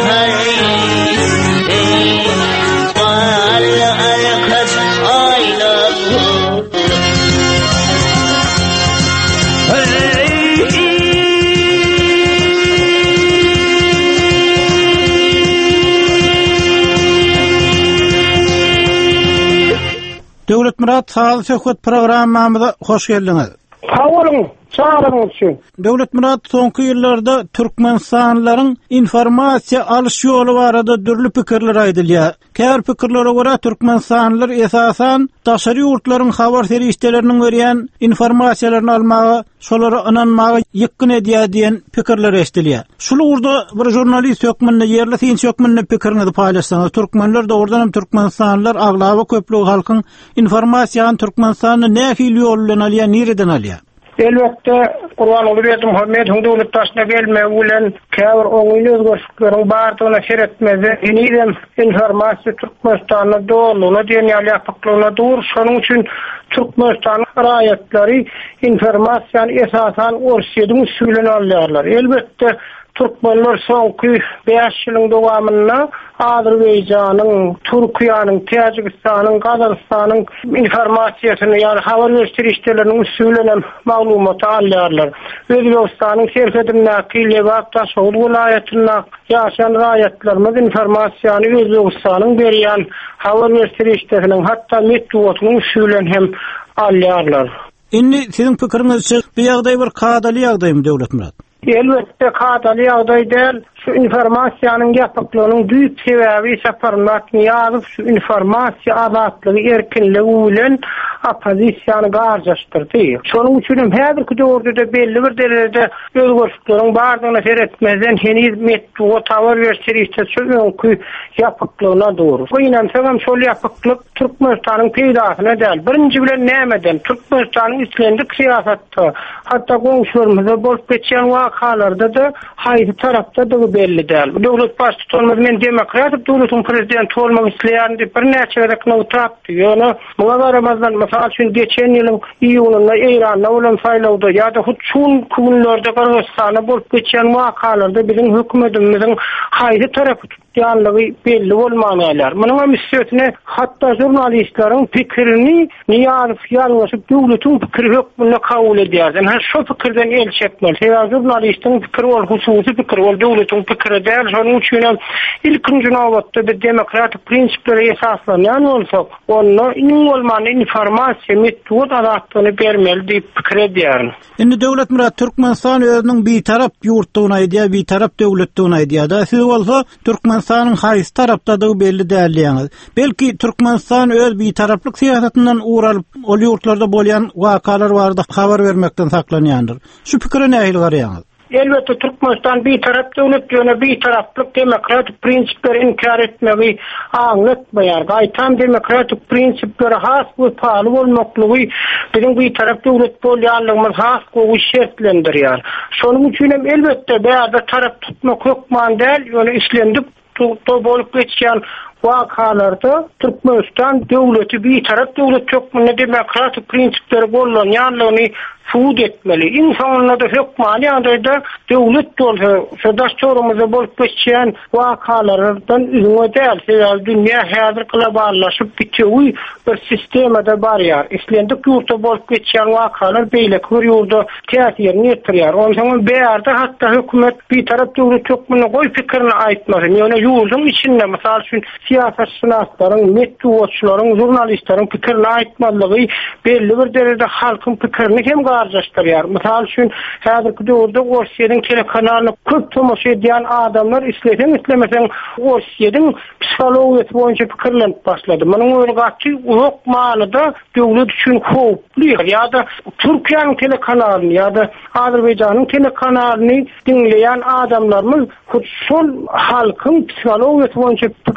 Speaker 4: Döwlet Murat sağ söhbet programmamyza hoş geldiňiz.
Speaker 10: Sağolun, sağolun üçün.
Speaker 4: Döwlet Murat soňky ýyllarda türkmenstanlaryň informasiýa alyş ýoly barada dürli pikirler aýdylýar. Käbir pikirlere görä türkmenstanlylar esasan daşary ýurtlaryň habar serişdeleriniň berýän informasiýalaryny almagy, şolara inanmagy ýykyn edýär diýen pikirler eşdilýär. Şuly urda bir jurnalist hökmünde ýerli synç hökmünde pikirinizi paýlaşsaňyz, türkmenler dogrudan türkmenstanlylar aglaby köplük halkyň informasiýany Türkmenistanyň nähili ýol bilen alýar, nireden alýar?
Speaker 10: Elbette Kur'an olup yedim Muhammed Huduluk taşına gelme ulen käbir oňyny özgörşüklerin bardygyna seretmezi enidem informasiýa Türkmenistan'a doğruluğuna diýen ýalyapyklygyna dur. Şonuň üçin Türkmenistan raýatlary informasiýany esasan Orsiýadyň üsülen alýarlar. Elbette Türkmenler soňky 5 ýylyň dowamyna Azerbaýjanyň, Türkiýanyň, Täjikistanyň, Gazakstanyň informasiýasyny ýani habar berişdirişleriniň üsülen maglumaty alýarlar. Özbegistanyň serhedindäki Lebap Taşoğlu welaýatyna ýaşaýan raýatlarymyz informasiýany Özbegistanyň berýän habar berişdirişleriniň hatda metduwatynyň üsülen hem alýarlar.
Speaker 4: Indi siziň pikiriňizçe bu ýagdaý bir kadaly ýagdaýmy Döwlet Murat?
Speaker 10: Elbette kadaly ýagdaý däl. Şu informasiýanyň ýapyklygynyň büyük sebäbi Saparmat Niýazow şu informasiýa azatlygy erkinligi bilen opozisiýany garşlaşdyrdy. Şonuň üçin hem häzirki döwürde belli bir derejede özgörşükleriň bardygyna seretmezden heniz metduwa habar berişdirişde şu öňkü ýapyklygyna doğru. Bu inançam şol ýapyklyk Türkmenistanyň peýdasyna däl. Birinji bilen nämeden Türkmenistanyň islendik siýasatda hatda goňşularymyza bolup geçen wakalarda da haýsy tarapda da belli däl. Döwlet başçy bolmagy men demokratik döwletiň prezidenti bolmak isleýän diýip bir näçe reklam tapdy. Ýöne muňa garamazdan mesela üçin geçen ýylyň iýulynda Eýranda bolan saýlawda ýa-da şol günlerde Kırgızstana bolup geçen wakalarda biziň hökümetimiziň haýsy tarapy tutýanlygy belli bolmaýar. Munyň üstüne hatda jurnalistleriň pikirini Niýazow ýalňyşyp döwletiň pikiri hökmüne kabul edýär. Ha şu pikirden el çekmeli. Jurnalistiň pikiri bol, hususy pikiri bol, döwletiň pikiri däl. Şonuň üçin ilkinji nowatda bir demokratik prinsiplere esaslanýan bolsa, onu bolmany informasiýa metod azatlygyny bermeli diýip pikir edýär.
Speaker 4: Indi Döwlet Murat Türkmenistan özüniň bitarap ýurtdygyna aýdýar, bitarap döwletdigine aýdýar. Da siz bolsa Türkmenistanyň haýsy tarapdadygy belli däldiňiz. Belki Türkmenistan öz bitaraplyk siýasatyndan uğralyp ol ýurtlarda bolýan wakalar barada habar bermekden saklanýandyr. Şu pikire nähili garaýaňyz?
Speaker 10: Elbette Türkmenistan bir taraf döwlet ýöne bir taraplyk demokratik prinsipleri inkar etmegi aňlatmaýar. Gaýtan demokratik prinsiplere has we paly bolmaklygy biziň bir taraf döwlet bolýanlygymyz has gowy şertlendirýär. Şonuň üçin hem elbette bäze tarap tutmak hökman däl, ýöne islendik bolup geçýän wakalarda Türkmenistan döwleti bir taraf döwlet hökmüne demokratik prinsipleri bolýanlygyny suud etmeli. İnsanlar da hökmani ýagdaýda döwlet bolsa, şodaşçorymyza bolup geçýän wakalardan üzüňe däl, dünýä häzir globallaşyp gitýär, bir sistemada barýar. Islendik ýurtda bolup geçýän wakalar beýleki bir ýurda täsirini ýetirýär. Ondan beýarda hatda hökümet bir tarap döwlet hökmüne goý pikirini aýtmasy, ýöne ýurduň içinde mysal üçin siýasatçylaryň, metduwatçylaryň, jurnalistleriň pikirini aýtmalygy belli bir derejede halkyň pikirini hem garşlaşdyrýar. Mysal üçin häzirki döwürde Orsiýadyň telekanalyny köp tomoşa edýän adamlar islemesen Orsiýadyň psihologiýasy boýunça pikirlenip başlady. Munyň öňgaçy ýok manyda döwlet üçin howply ýa-da Türkiýanyň telekanalyny ýa-da Azerbaýjanyň telekanalyny dinleýän adamlarymyz şol halkyň psihologiýasy boýunça pikirlerini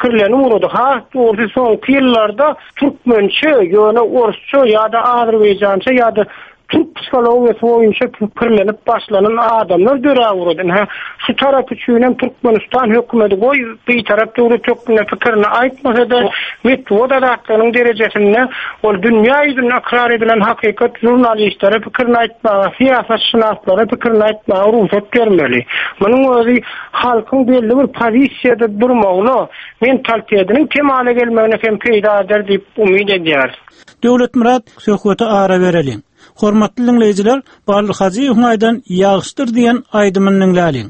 Speaker 10: uğradı. Ha, doğrusu son yıllarda Türkmençe, yani Orsça ya da Azerbaycança ya da Türk psikologiyası boyunca pürlenip başlanan adamlar göre uğradı. Ha, şu taraf üçünden Türkmenistan hükümeti boy bir taraf devlet hükümeti fikrini aytmasa da metod adatlarının derecesinde o dünya yüzüne akrar edilen hakikat jurnalistlere fikrini aytmağa, siyasetşinaslara fikrini aytmağa ruhsat vermeli. Bunun özü halkın belli bir pozisyada durmağına mentalitetinin kemale gelmeğine hem peyda eder deyip umid ediyor.
Speaker 4: Döwlet Murat söhbete ara verelim. Hormatly dinleyijiler, barlyk hazy huňaýdan ýagşdyr diýen aýdymyny dinläliň.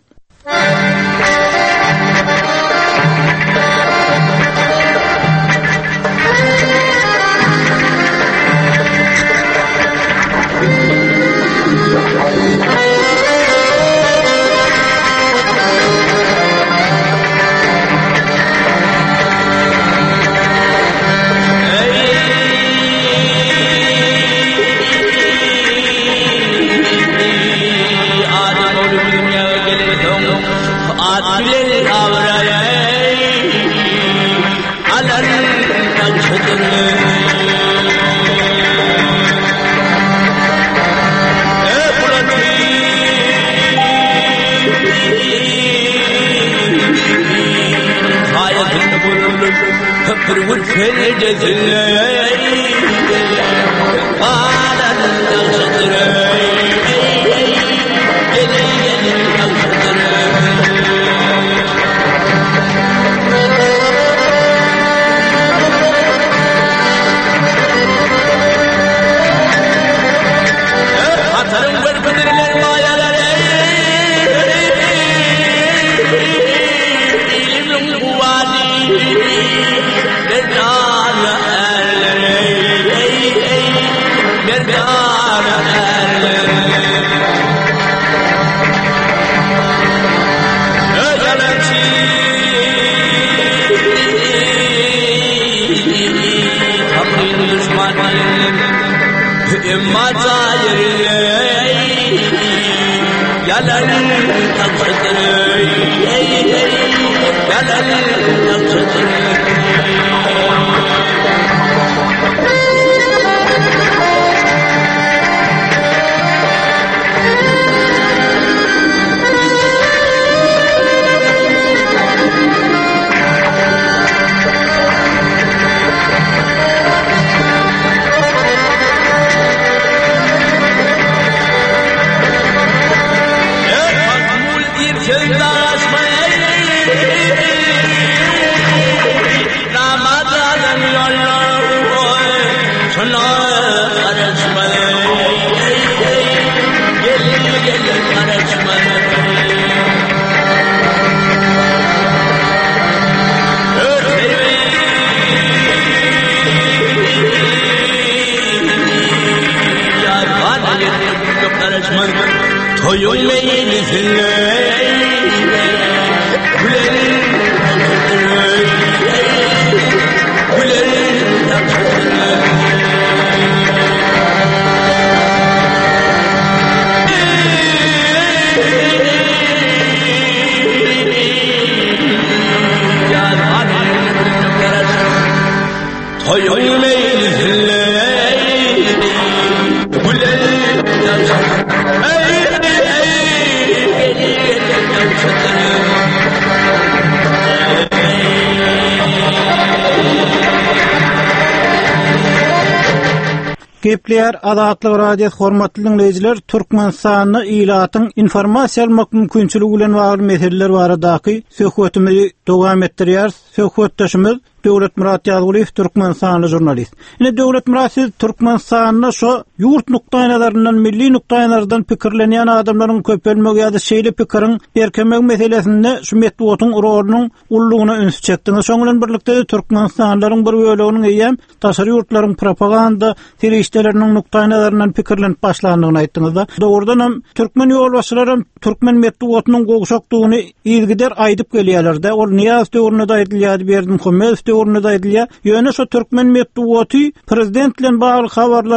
Speaker 4: Gepler Azatlyk radio hormatly dinleyijiler, Türkmenistanyny ilatyň informasiýa almak mümkinçiligi bilen bagly meseleler baradaky söhbetimizi dowam etdirýär. Söhbetdeşimiz Döwlet Murat Ýazguliýew, Türkmenistanly jurnalist. Ine Döwlet Murat, siz Türkmenistanyny şo ýurt nukdaý nazaryndan, milli nukdaý nazardan pikirlenýän adamlaryň köpelmegi ýa-da şeýle pikiriň berkemek meselesinde şu metbuatyň rolunyň ullugyna üns çekdiňiz. Şoň bilen birlikde Türkmenistanlylaryň bir böleginiň eýem taşary ýurtlaryň propaganda serişdeleriniň nukdaý nazaryndan pikirlenip başlandygyny aýtdyňyz. Dogrudan hem türkmen ýolbaşçylary türkmen metbuatynyň gowşakdygyny ýylgyder aýdyp gelýärler-de. Ol Niyaz döwründe aýdylýar, Berdimuhammedow döwründe aýdylýar. Ýöne şu türkmen metbuaty prezident bilen bagly habarlarym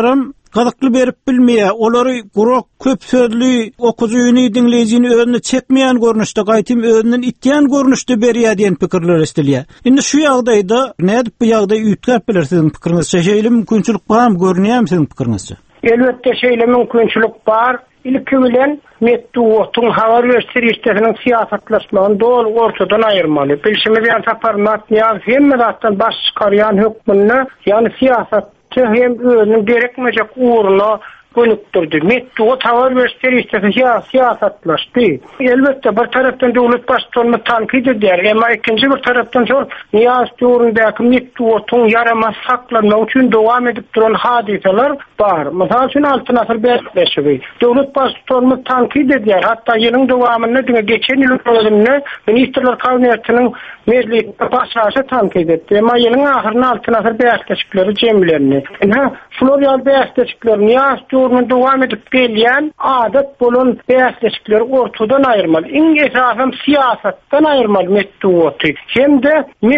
Speaker 4: gazakly berip bilmeýär, olary gurok köp sözlü okujuny dinleýijini özüne çekmeýän görnüşde gaýtym özünden itýän görnüşde berýär diýen pikirler estilýär. Indi şu ýagdaýda nädip bu ýagdaý üýtgäp biler sizin pikiриňizçe? Şeýle mümkinçilik barmy görünýärmi sizin pikiриňizçe?
Speaker 10: Elbetde şeýle mümkinçilik bar. İlki bilen Medduwatun habar berişlerinin siýasatlaşmagyny dol ortadan aýyrmaly. Bilşimi bilen taparmat ýa hemme zatdan baş çykarýan hökmünde, ýani siýasatçy hem özüniň gerekmejek uğruna gönükdirdi. Medduwat habar berişleri siýasatlaşdy. Elbetde bir tarapdan döwlet başçylygyny tankid edýär, emma ikinji bir tarapdan şol Niýaz döwründeäki Medduwatun ýaramaz saklanmak üçin dowam edip duran hadiseler bar. Mesela şunu altına asır berleşiyor. Döwlet başçylygyny tankid edýär. Hatta ýylyň dowamyny diňe geçen ýyl özümne Ministrler Kabinetiniň meclisinde başçysy tankid etdi. Emma ýylyň ahyryna altına asır berleşikleri jemlerini. Şular ýaly berleşikler Niýaz döwründe dowam edip gelýän adat bolan berleşikleri ortadan aýyrmaly. Iň esasam siýasatdan aýyrmaly Medduwaty. Hemde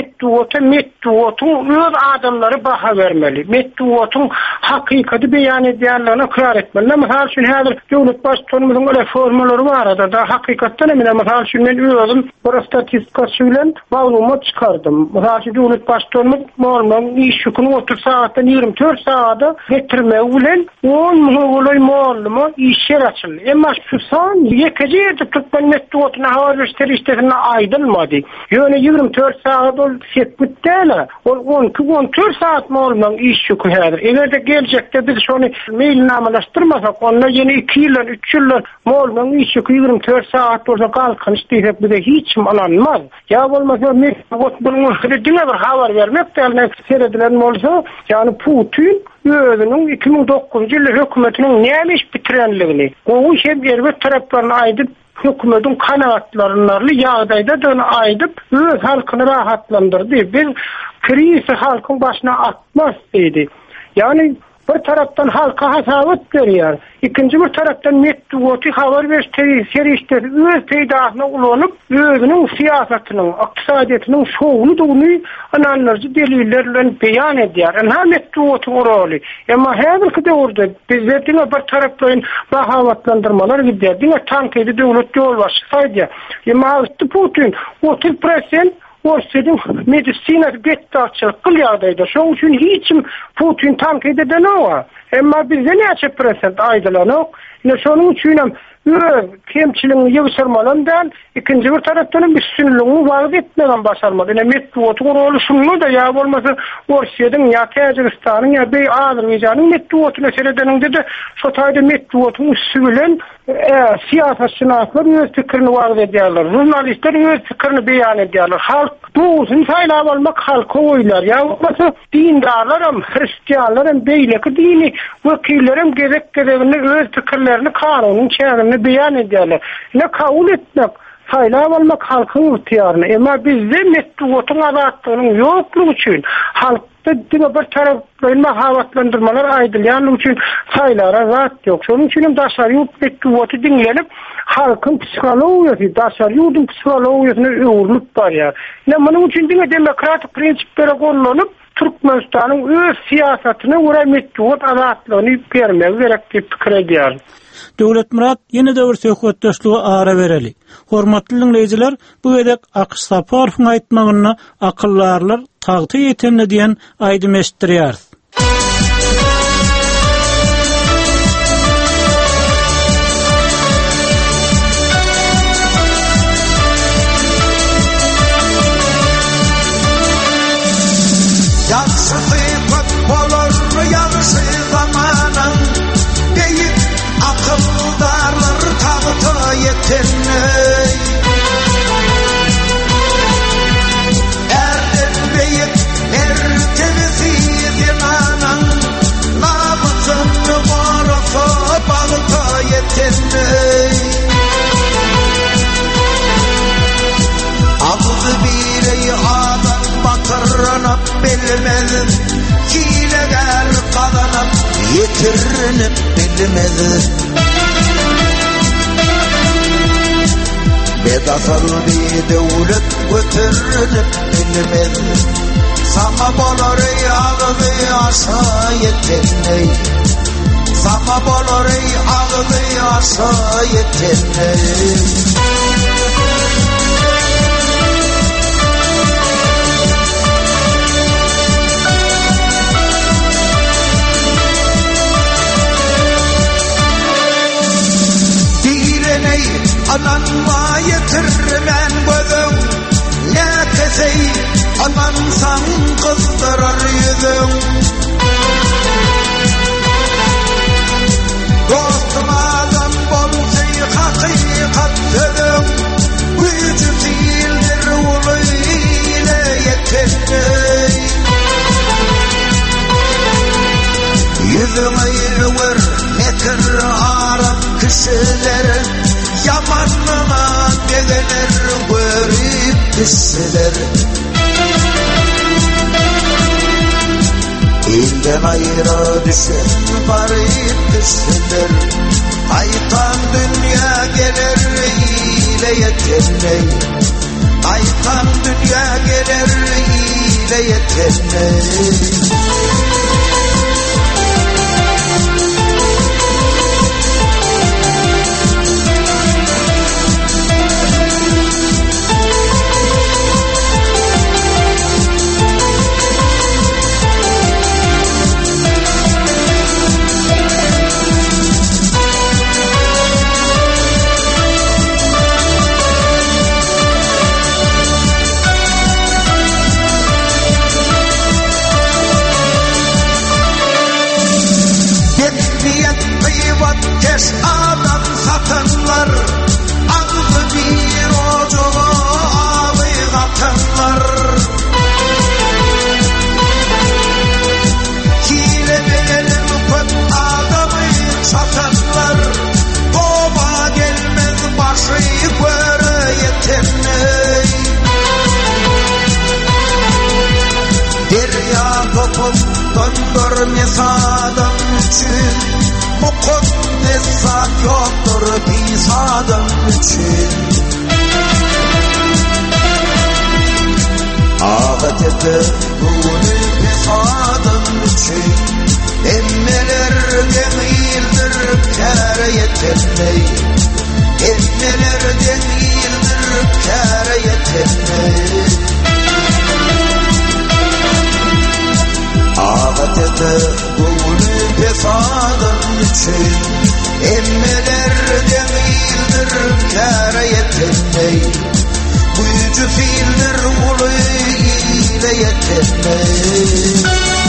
Speaker 10: Medduwatun öz adamlary baha bermeli. Medduwatun hakykaty beýan edýänlerine ikrar etmeli. Mesela şunu häzir döwlet başçylygymyzyň öle formalary barada da hakykatdan emine mesela şunu men özüm bir statistika bilen maglumat çykardym. Mesela şu döwlet başçylygymyz normal iş ýüküni 30 saatdan 24 saata getirmek bilen 10 Olay mağlumu işler açıldı. Emma şu san yekeci yerde tutman Medduwatyna habar berişlerine aýdylmady. Ýöne 24 saat ol setbitdäle. Ol 12-14 saat mağlumun iş ýükü häzir. Egerde geljekde biz şonu mailnamalaşdyrmasak, onda ýene 2 ýyl, 3 ýyl mağlumun iş ýükü 24 saat bolsa galkynyş diýip bize hiç anlanmaz. Ýa bolmasa Medduwat bunuň diňe bir habar bermek däl seredilen bolsa, ýani Putin özünün 2009 ýyly hökümetiniň näme iş bitirenligini, o hem elbet taraplaryna aýdyp hökümetin kanagatlaryny ýagdaýda da aýdyp öz halkyny rahatlandyrdy. Bir krizi halkyň başyna atmaz diýdi. Ýani bir tarapdan halka hasabat berýär. İkinji bir tarapdan Medduwaty habar berişleri öz peýdasyna ulanyp özüniň siýasatynyň, ykdysadyýatynyň şowuny downy analiz deliller bilen beýan edýär. Ana Medduwatyň roly. Emma häzirki döwürde bizlerdiň bir tarapdan bahavatlandyrmalar gidýär. Diňe tankidi döwlet ýol başçysy. Emma Putin 30% Orsedin medisina getdaçylyk kılýardyda. Şoň üçin hiçim Putin tankid edenowa. Emma bizde näçe prosent aýdylanyk. Şonuň üçin kemçiliğini ýygyrmalandan ikinji bir tarapdan bir sünnüliğini wagt etmeden başarmaly. Medduwatyň roly şunu da ýa bolmasa Orşeýiň ýa Täjikistanyň ýa beý Azerbaýjanyň Medduwatyny seredeninde de şo taýda Medduwatyň üstünden siýasatçylar öz pikirini wagt edýärler. Jurnalistler öz pikirini beýan edýärler. Halk bu uzun saýlap almak halka oýlar. Ýa bolmasa dindarlar hem hristiýanlar hem beýleki dini wekiller hem gerek-geregini öz pikirlerini kanunyň çägini beýan edýärler. Ne kabul etmek, saýlap almak halkyň ihtiýaryna. Emma bizde Medduwatyň azatlygynyň ýoklugy üçin halkda diňe bir tarapdan mahabatlandyrmalar aýdylýan üçin saýlara zat ýok. Şonuň üçin daşary Medduwaty diňlenip halkyň psikologiýasy, daşary ýurdun psikologiýasyna öwrülip barýar. Munyň üçin diňe demokratik prinsiplere gollanyp Türkmenistanyň öz siýasatyny görä Medduwat azatlygyny bermek gerek diýip pikir edýär.
Speaker 4: Döwlet Murat ýene de bir söhbetdeşligi ara bereli. Hormatly dinleýijiler, bu edek Akyş Saparowyň aýtmagyny akyllarlar tagty ýetemne diýen aýdym eşitdirýär.
Speaker 11: Yaxşy köp bolar, ýagşy zamanyň beýik akyldarlar tagty ýetenne. Erden beýik mertebesi ýetanyň namusyny barasa bagty ýetenne. Agzy bir adam batyrnyp bilmez, hileler kazanıp yetirinip bilmez. Bedasal bir döwlet götürünip bilmez, sama bolar ýagzy aşa ýetenne. Sama bolor ey ağlı yaşa yetenle Direney ananma yetirmen gözüm Lekesey anansan kızdırar yüzüm Dostum adam bolsay hakikat dedim Gücü değildir ulu ile yeteney Yüzüme yürür metir Arap kişiler Yamanına degeler görüp düşseler İlden ayrı düşen garip düşseler Aytan dünya gelir ile yeteney Aytan dünya gelir ile yeteney Kes adam satanlar Ağzı bir ocağa ağabey atanlar Hile beyelim köp adamı satanlar Baba gelmez başı göre yeteney Derya topup döndürmez adam için Mukaddes yoktur biz adam için Ağatete bunu biz adam için Emmeler demeyildir kâre yeteney Emmeler demeyildir kâre yeteney Ağatete bunu biz adam için Emmeler demeyildir kâre yeteney Gücü fiildir ulu ile yeteney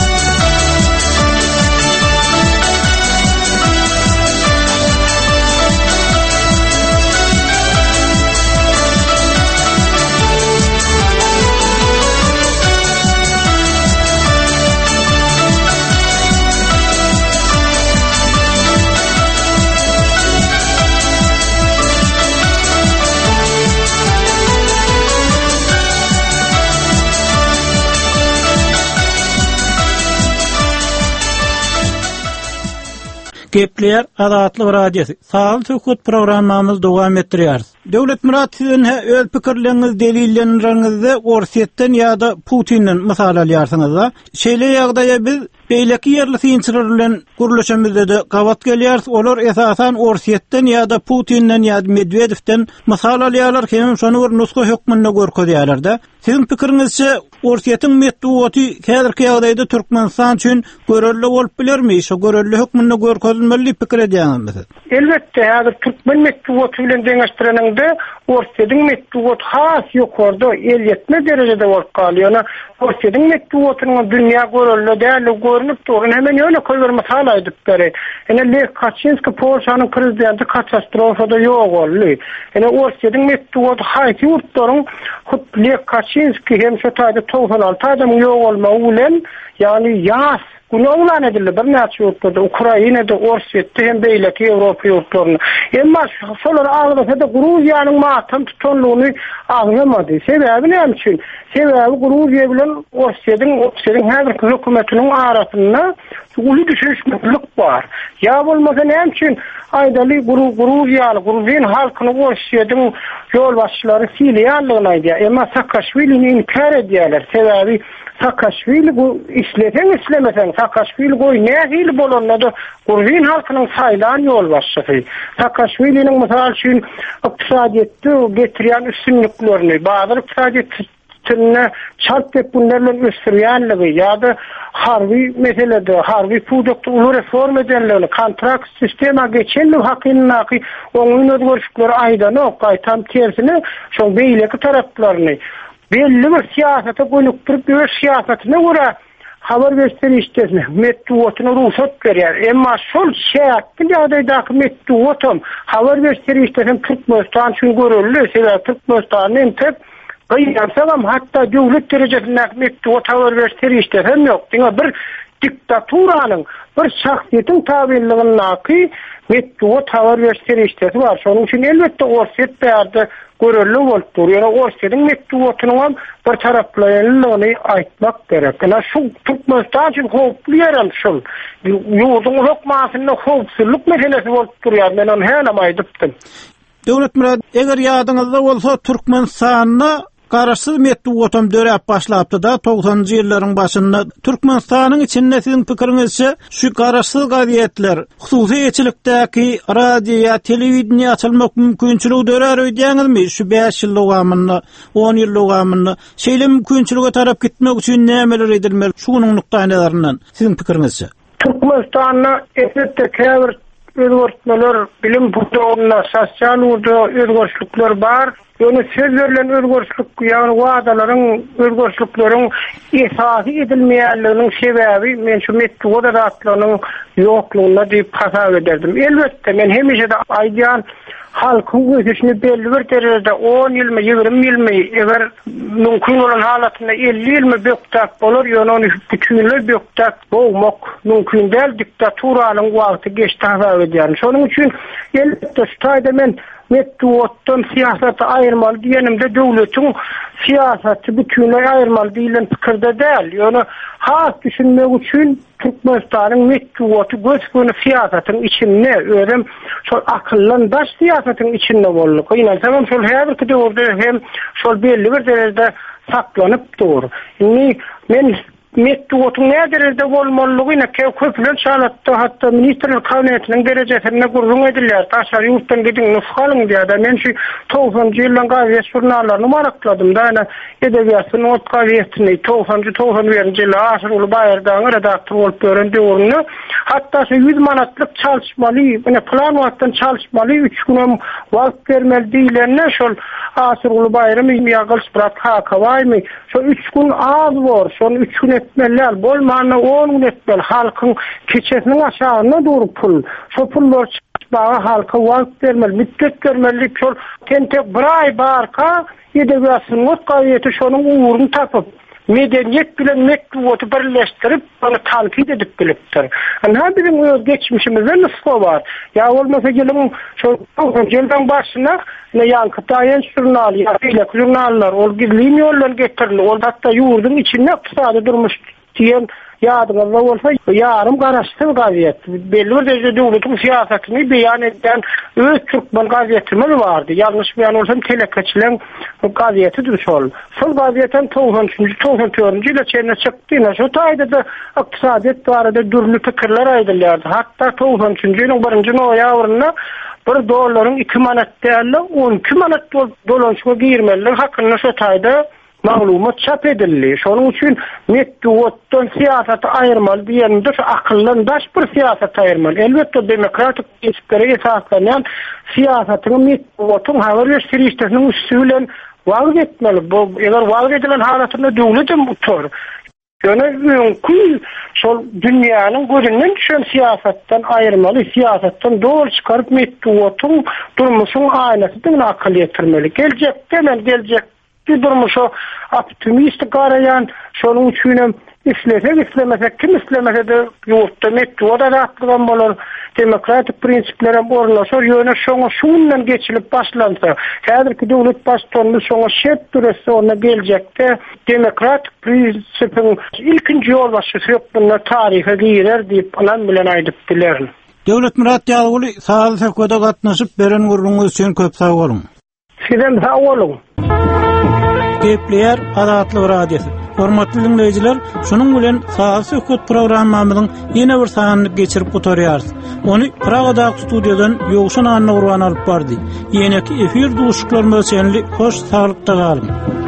Speaker 4: Gepler Adatlı Radyosu. Sağlık hukuk programmamız devam ettiriyor. Devlet Murat sizin öz pikirleriniz delillerinizde Orsiyetten ya da Putin'den misal alyarsınız da. Şeýle ýagdaýa biz beýleki yerli synçylar bilen guruluşymyzda da gabat gelýär. Olar esasan Orsiyetten ya da Putin'den ya da Medvedev'den misal alýarlar. Hem şonu bir nuska hökmünde görkezýärler da. Sizin pikirinizçe Orsiyetin metduaty häzirki ýagdaýda Türkmenistan üçin görelli bolup bilermi? Şo görelli hökmünde görkezilmeli pikir edýäňiz.
Speaker 10: Elbette häzir Türkmen metduaty bilen deňeşdireninde Orsiýetin metduaty has ýokarda el ýetme derejede bolup galýar. Orsiýetin metduatynyň dünýä görelli däli görünüp durýan hemen ýöne koýberme salaýdyp beri. Ene Lech Kaczynski Polşanyň prezidenti katastrofada ýok boldy. Ene Orsiýetin metduaty haýky ýurtlaryň Lech Kaczynski hem şu taýda 96 adam ýok bolmagy bilen ýani ýas Günahlan edildi bir näçe ýurtlarda Ukrainada, Orsiýetde hem beýleki Ýewropa ýurtlaryna. Emma şolar aglyda da Gruziýanyň matam tutanlygyny aňlamady. Sebebi näme üçin? Sebebi Gruziýa bilen Orsiýetin häzirki hökümetiniň arasynda uly düşüşmeklik bar. Ya bolmasa näme üçin aýdaly Gruziýan halkyny Orsiýetin ýol başçylary Siliýanlygyna aýdýar. Emma Saakashvili'ni inkar edýärler. Sebebi Saakashvili bu işleten islemesen Saakashvili goý nähili bolanlady Gruzin halkynyň saýlan ýol başçysy. Saakashviliň mysal üçin ykdysadyetde getirýän üstünliklerini, bazı ykdysadyetine çarp ep bunlarla ösürýänligi ýa-da harby meselede, harby puwdukda uly reform edenleri, kontrakt sistema geçenli hakynyňky oňun özgörüşleri aýdan gaýtam tersine şol beýleki taraplaryny belli bir siyasata goýup bir siyasatyna görä habar gösterişlerine metduwatına ruhsat berýär. Emma şol şähertli ýagdaýdaky metduwatam habar gösterişlerine Türkmenistan üçin görelli, sebäbi Türkmenistanyň tep gaýansam hatta döwlet derejesinde metduwat habar gösterişler hem ýok. Diňe bir diktaturanyň, bir şahsiýetiň tabiinligini metduwat habar gösterişleri bar. Şonuň üçin elbetde orset bärde görelli bolup durýar. Orsetin metduwatynyň bir taraplarını aýtmak gerek. Ana şu Türkmenistan üçin howply ýerim şol. Ýurdun lokmasyny howpsuzlyk meselesi bolup durýar. Men onu hänam aýdypdym.
Speaker 4: Döwlet Murad, eger ýadyňyzda bolsa Türkmenistanyna garaşsyz metduwatam dörep başlapdy da 90-njy ýyllaryň başynda Türkmenistanyň içinde sizin pikiriňizçe şu garaşsyz gaziýetler, hususy eçilikdäki radio, telewizniýa açylmak mümkinçiligi dörer öýdäňizmi? Şu 5 ýyl ugamy, 10 ýyl ugamy şeýle mümkinçilige tarap gitmek üçin nämeler edilmeli? Şunyň nukdaýlaryndan sizin pikiriňizçe.
Speaker 10: Türkmenistanyň etnetde käbir özgörtmeler, bilim buýrugunda sosial özgörçlükler bar. Ýöne söz verilen özgörçlük, ýa-ni wagdalaryň özgörçlükleriň esasy edilmeýänliginiň sebäbi men şu metduwat adatlarynyň ýoklugyna diýip hasap ederdim. Elbetde men hemişe de aýdýan halkyň öýüşini belli bir derejede 10 ýylmy, 20 ýylmy, eger mümkin bolan halatynda 50 ýylmy bökdak bolar, ýöne onu bütünle bökdak bolmak mümkin däl. Diktaturanyň wagty geçdi hasap edýär. Şonuň üçin elbetde şu taýda men metduwatdan siyasata aýyrmaly diýenimde döwletiň siyasaty bütünle aýyrmaly diýilen pikirde däl. Ýöne has düşünmek üçin Türkmenistanyň metduwaty göçgüni siyasatyň içinde öýrem şol akyllandaş siyasatyň içinde bolýar. Ýa-ni şol häzirki döwürde hem şol belli bir derejede saklanyp dur. Men metduwatyň näderede bolmalygyna köplen şalatda hatda ministrlik kabinetiniň derejesine gurrun edilýär. Taşary ýurtdan gidin nusgalyň diýär. Men şu 90-njy ýyllaryň gazetesi jurnallaryny marakladım da ana edebiýatyny otgaýetini 90-91-nji ýyly Aşyr Baýardaň redaktor bolup gören döwründe hatda şu 100 manatlyk çalyşmaly, ene plan wagtdan çalyşmaly 3 gün wagt bermeli diýilende şol Aşyr Baýram ýaglyş bırak hakawaýmy şu 3 gün az bor, şol 3 gün etmeler bolmany 10 gün etmeli halkyň keçesiniň aşagyna durup pul. Şo pullar çıkmagy halka wagt bermeli, müddet bermeli. Şol tentek bir aý barka edebiýatyň otgaýety şonuň uğuruny tapyp medeniýet bilen metduwaty birleşdirip onu tanqid edip bilipdir. Ana bizim öz geçmişimizde nusga bar. Ya bolmasa gelin şu jelden başyna ýankytaýan jurnal, ýa-da jurnallar ol gizli ýollar getirildi. Ol hatda ýurdun içinde ykdysady durmuş diýen ýadyňyzda bolsa ýarym garaşsyz gaziýet. Belli bir derejede döwletiň siýasatyny beýan eden öz Türkmen gaziýetimiz bardy. Ýalňyş beýan bolsam telekeçileň gaziýetidir şol. Şol gaziýetem 93-94-nji ýylda çenine çykdy. Şu taýda da ykdysadyet barada dürli pikirler aýdylýar. Hatda 93-nji ýylyň 1-nji noýabryna bir dollaryň 2 manat däli 12 manat dolanşyga girmeli hakyna şu taýda maglumat çap edildi. Şonuň üçin metduwatdan siýasaty aýyrmaly diýende şu akyllandaş bir siýasat aýyrmaly. Elbetde demokratik prinsiplere esaslanýan siýasatyň metduwatyň habar gösterişleriniň üstünden wagt etmeli. Bu eger wagt edilen halatynda döwletim tutar. Ýöne mümkin şol dünýäniň gözünden düşen siýasatdan aýyrmaly, siýasatdan dol çykaryp metduwatyň durmuşyň aýnasy diňe akıl ýetirmeli. Geljekde durmuşa optimist garayan şonuň üçin islemesek kim islemese de ýurtda metduwat adatlygan bolar, demokratik prinsiplere ornaşar, ýöne şoňa geçilip başlansa, häzirki döwlet başçylygy şoňa şert dursa, ona geljekde demokratik prinsipiň ilkinji ýol başçysy ýoklugyna taryha girer diýip anan bilen aýdyp bilerin.
Speaker 4: Döwlet Murat Ýalyguly sağ söhbetde gatnaşyp beren gurruňyz üçin köp sag bolun.
Speaker 10: Sizem sag bolun.
Speaker 4: Gepler Adatlyk Radiosu. Hormatly dinleyijiler, şunun bilen Saat Söhbet programmamyzyň ýene bir sanyny geçirip gotarýarys. Ony Pragadaky studiodan Ýogşan Anna Urban alyp bardy. Ýene-ki efir duşuklar mösenli hoş saglykda galyň.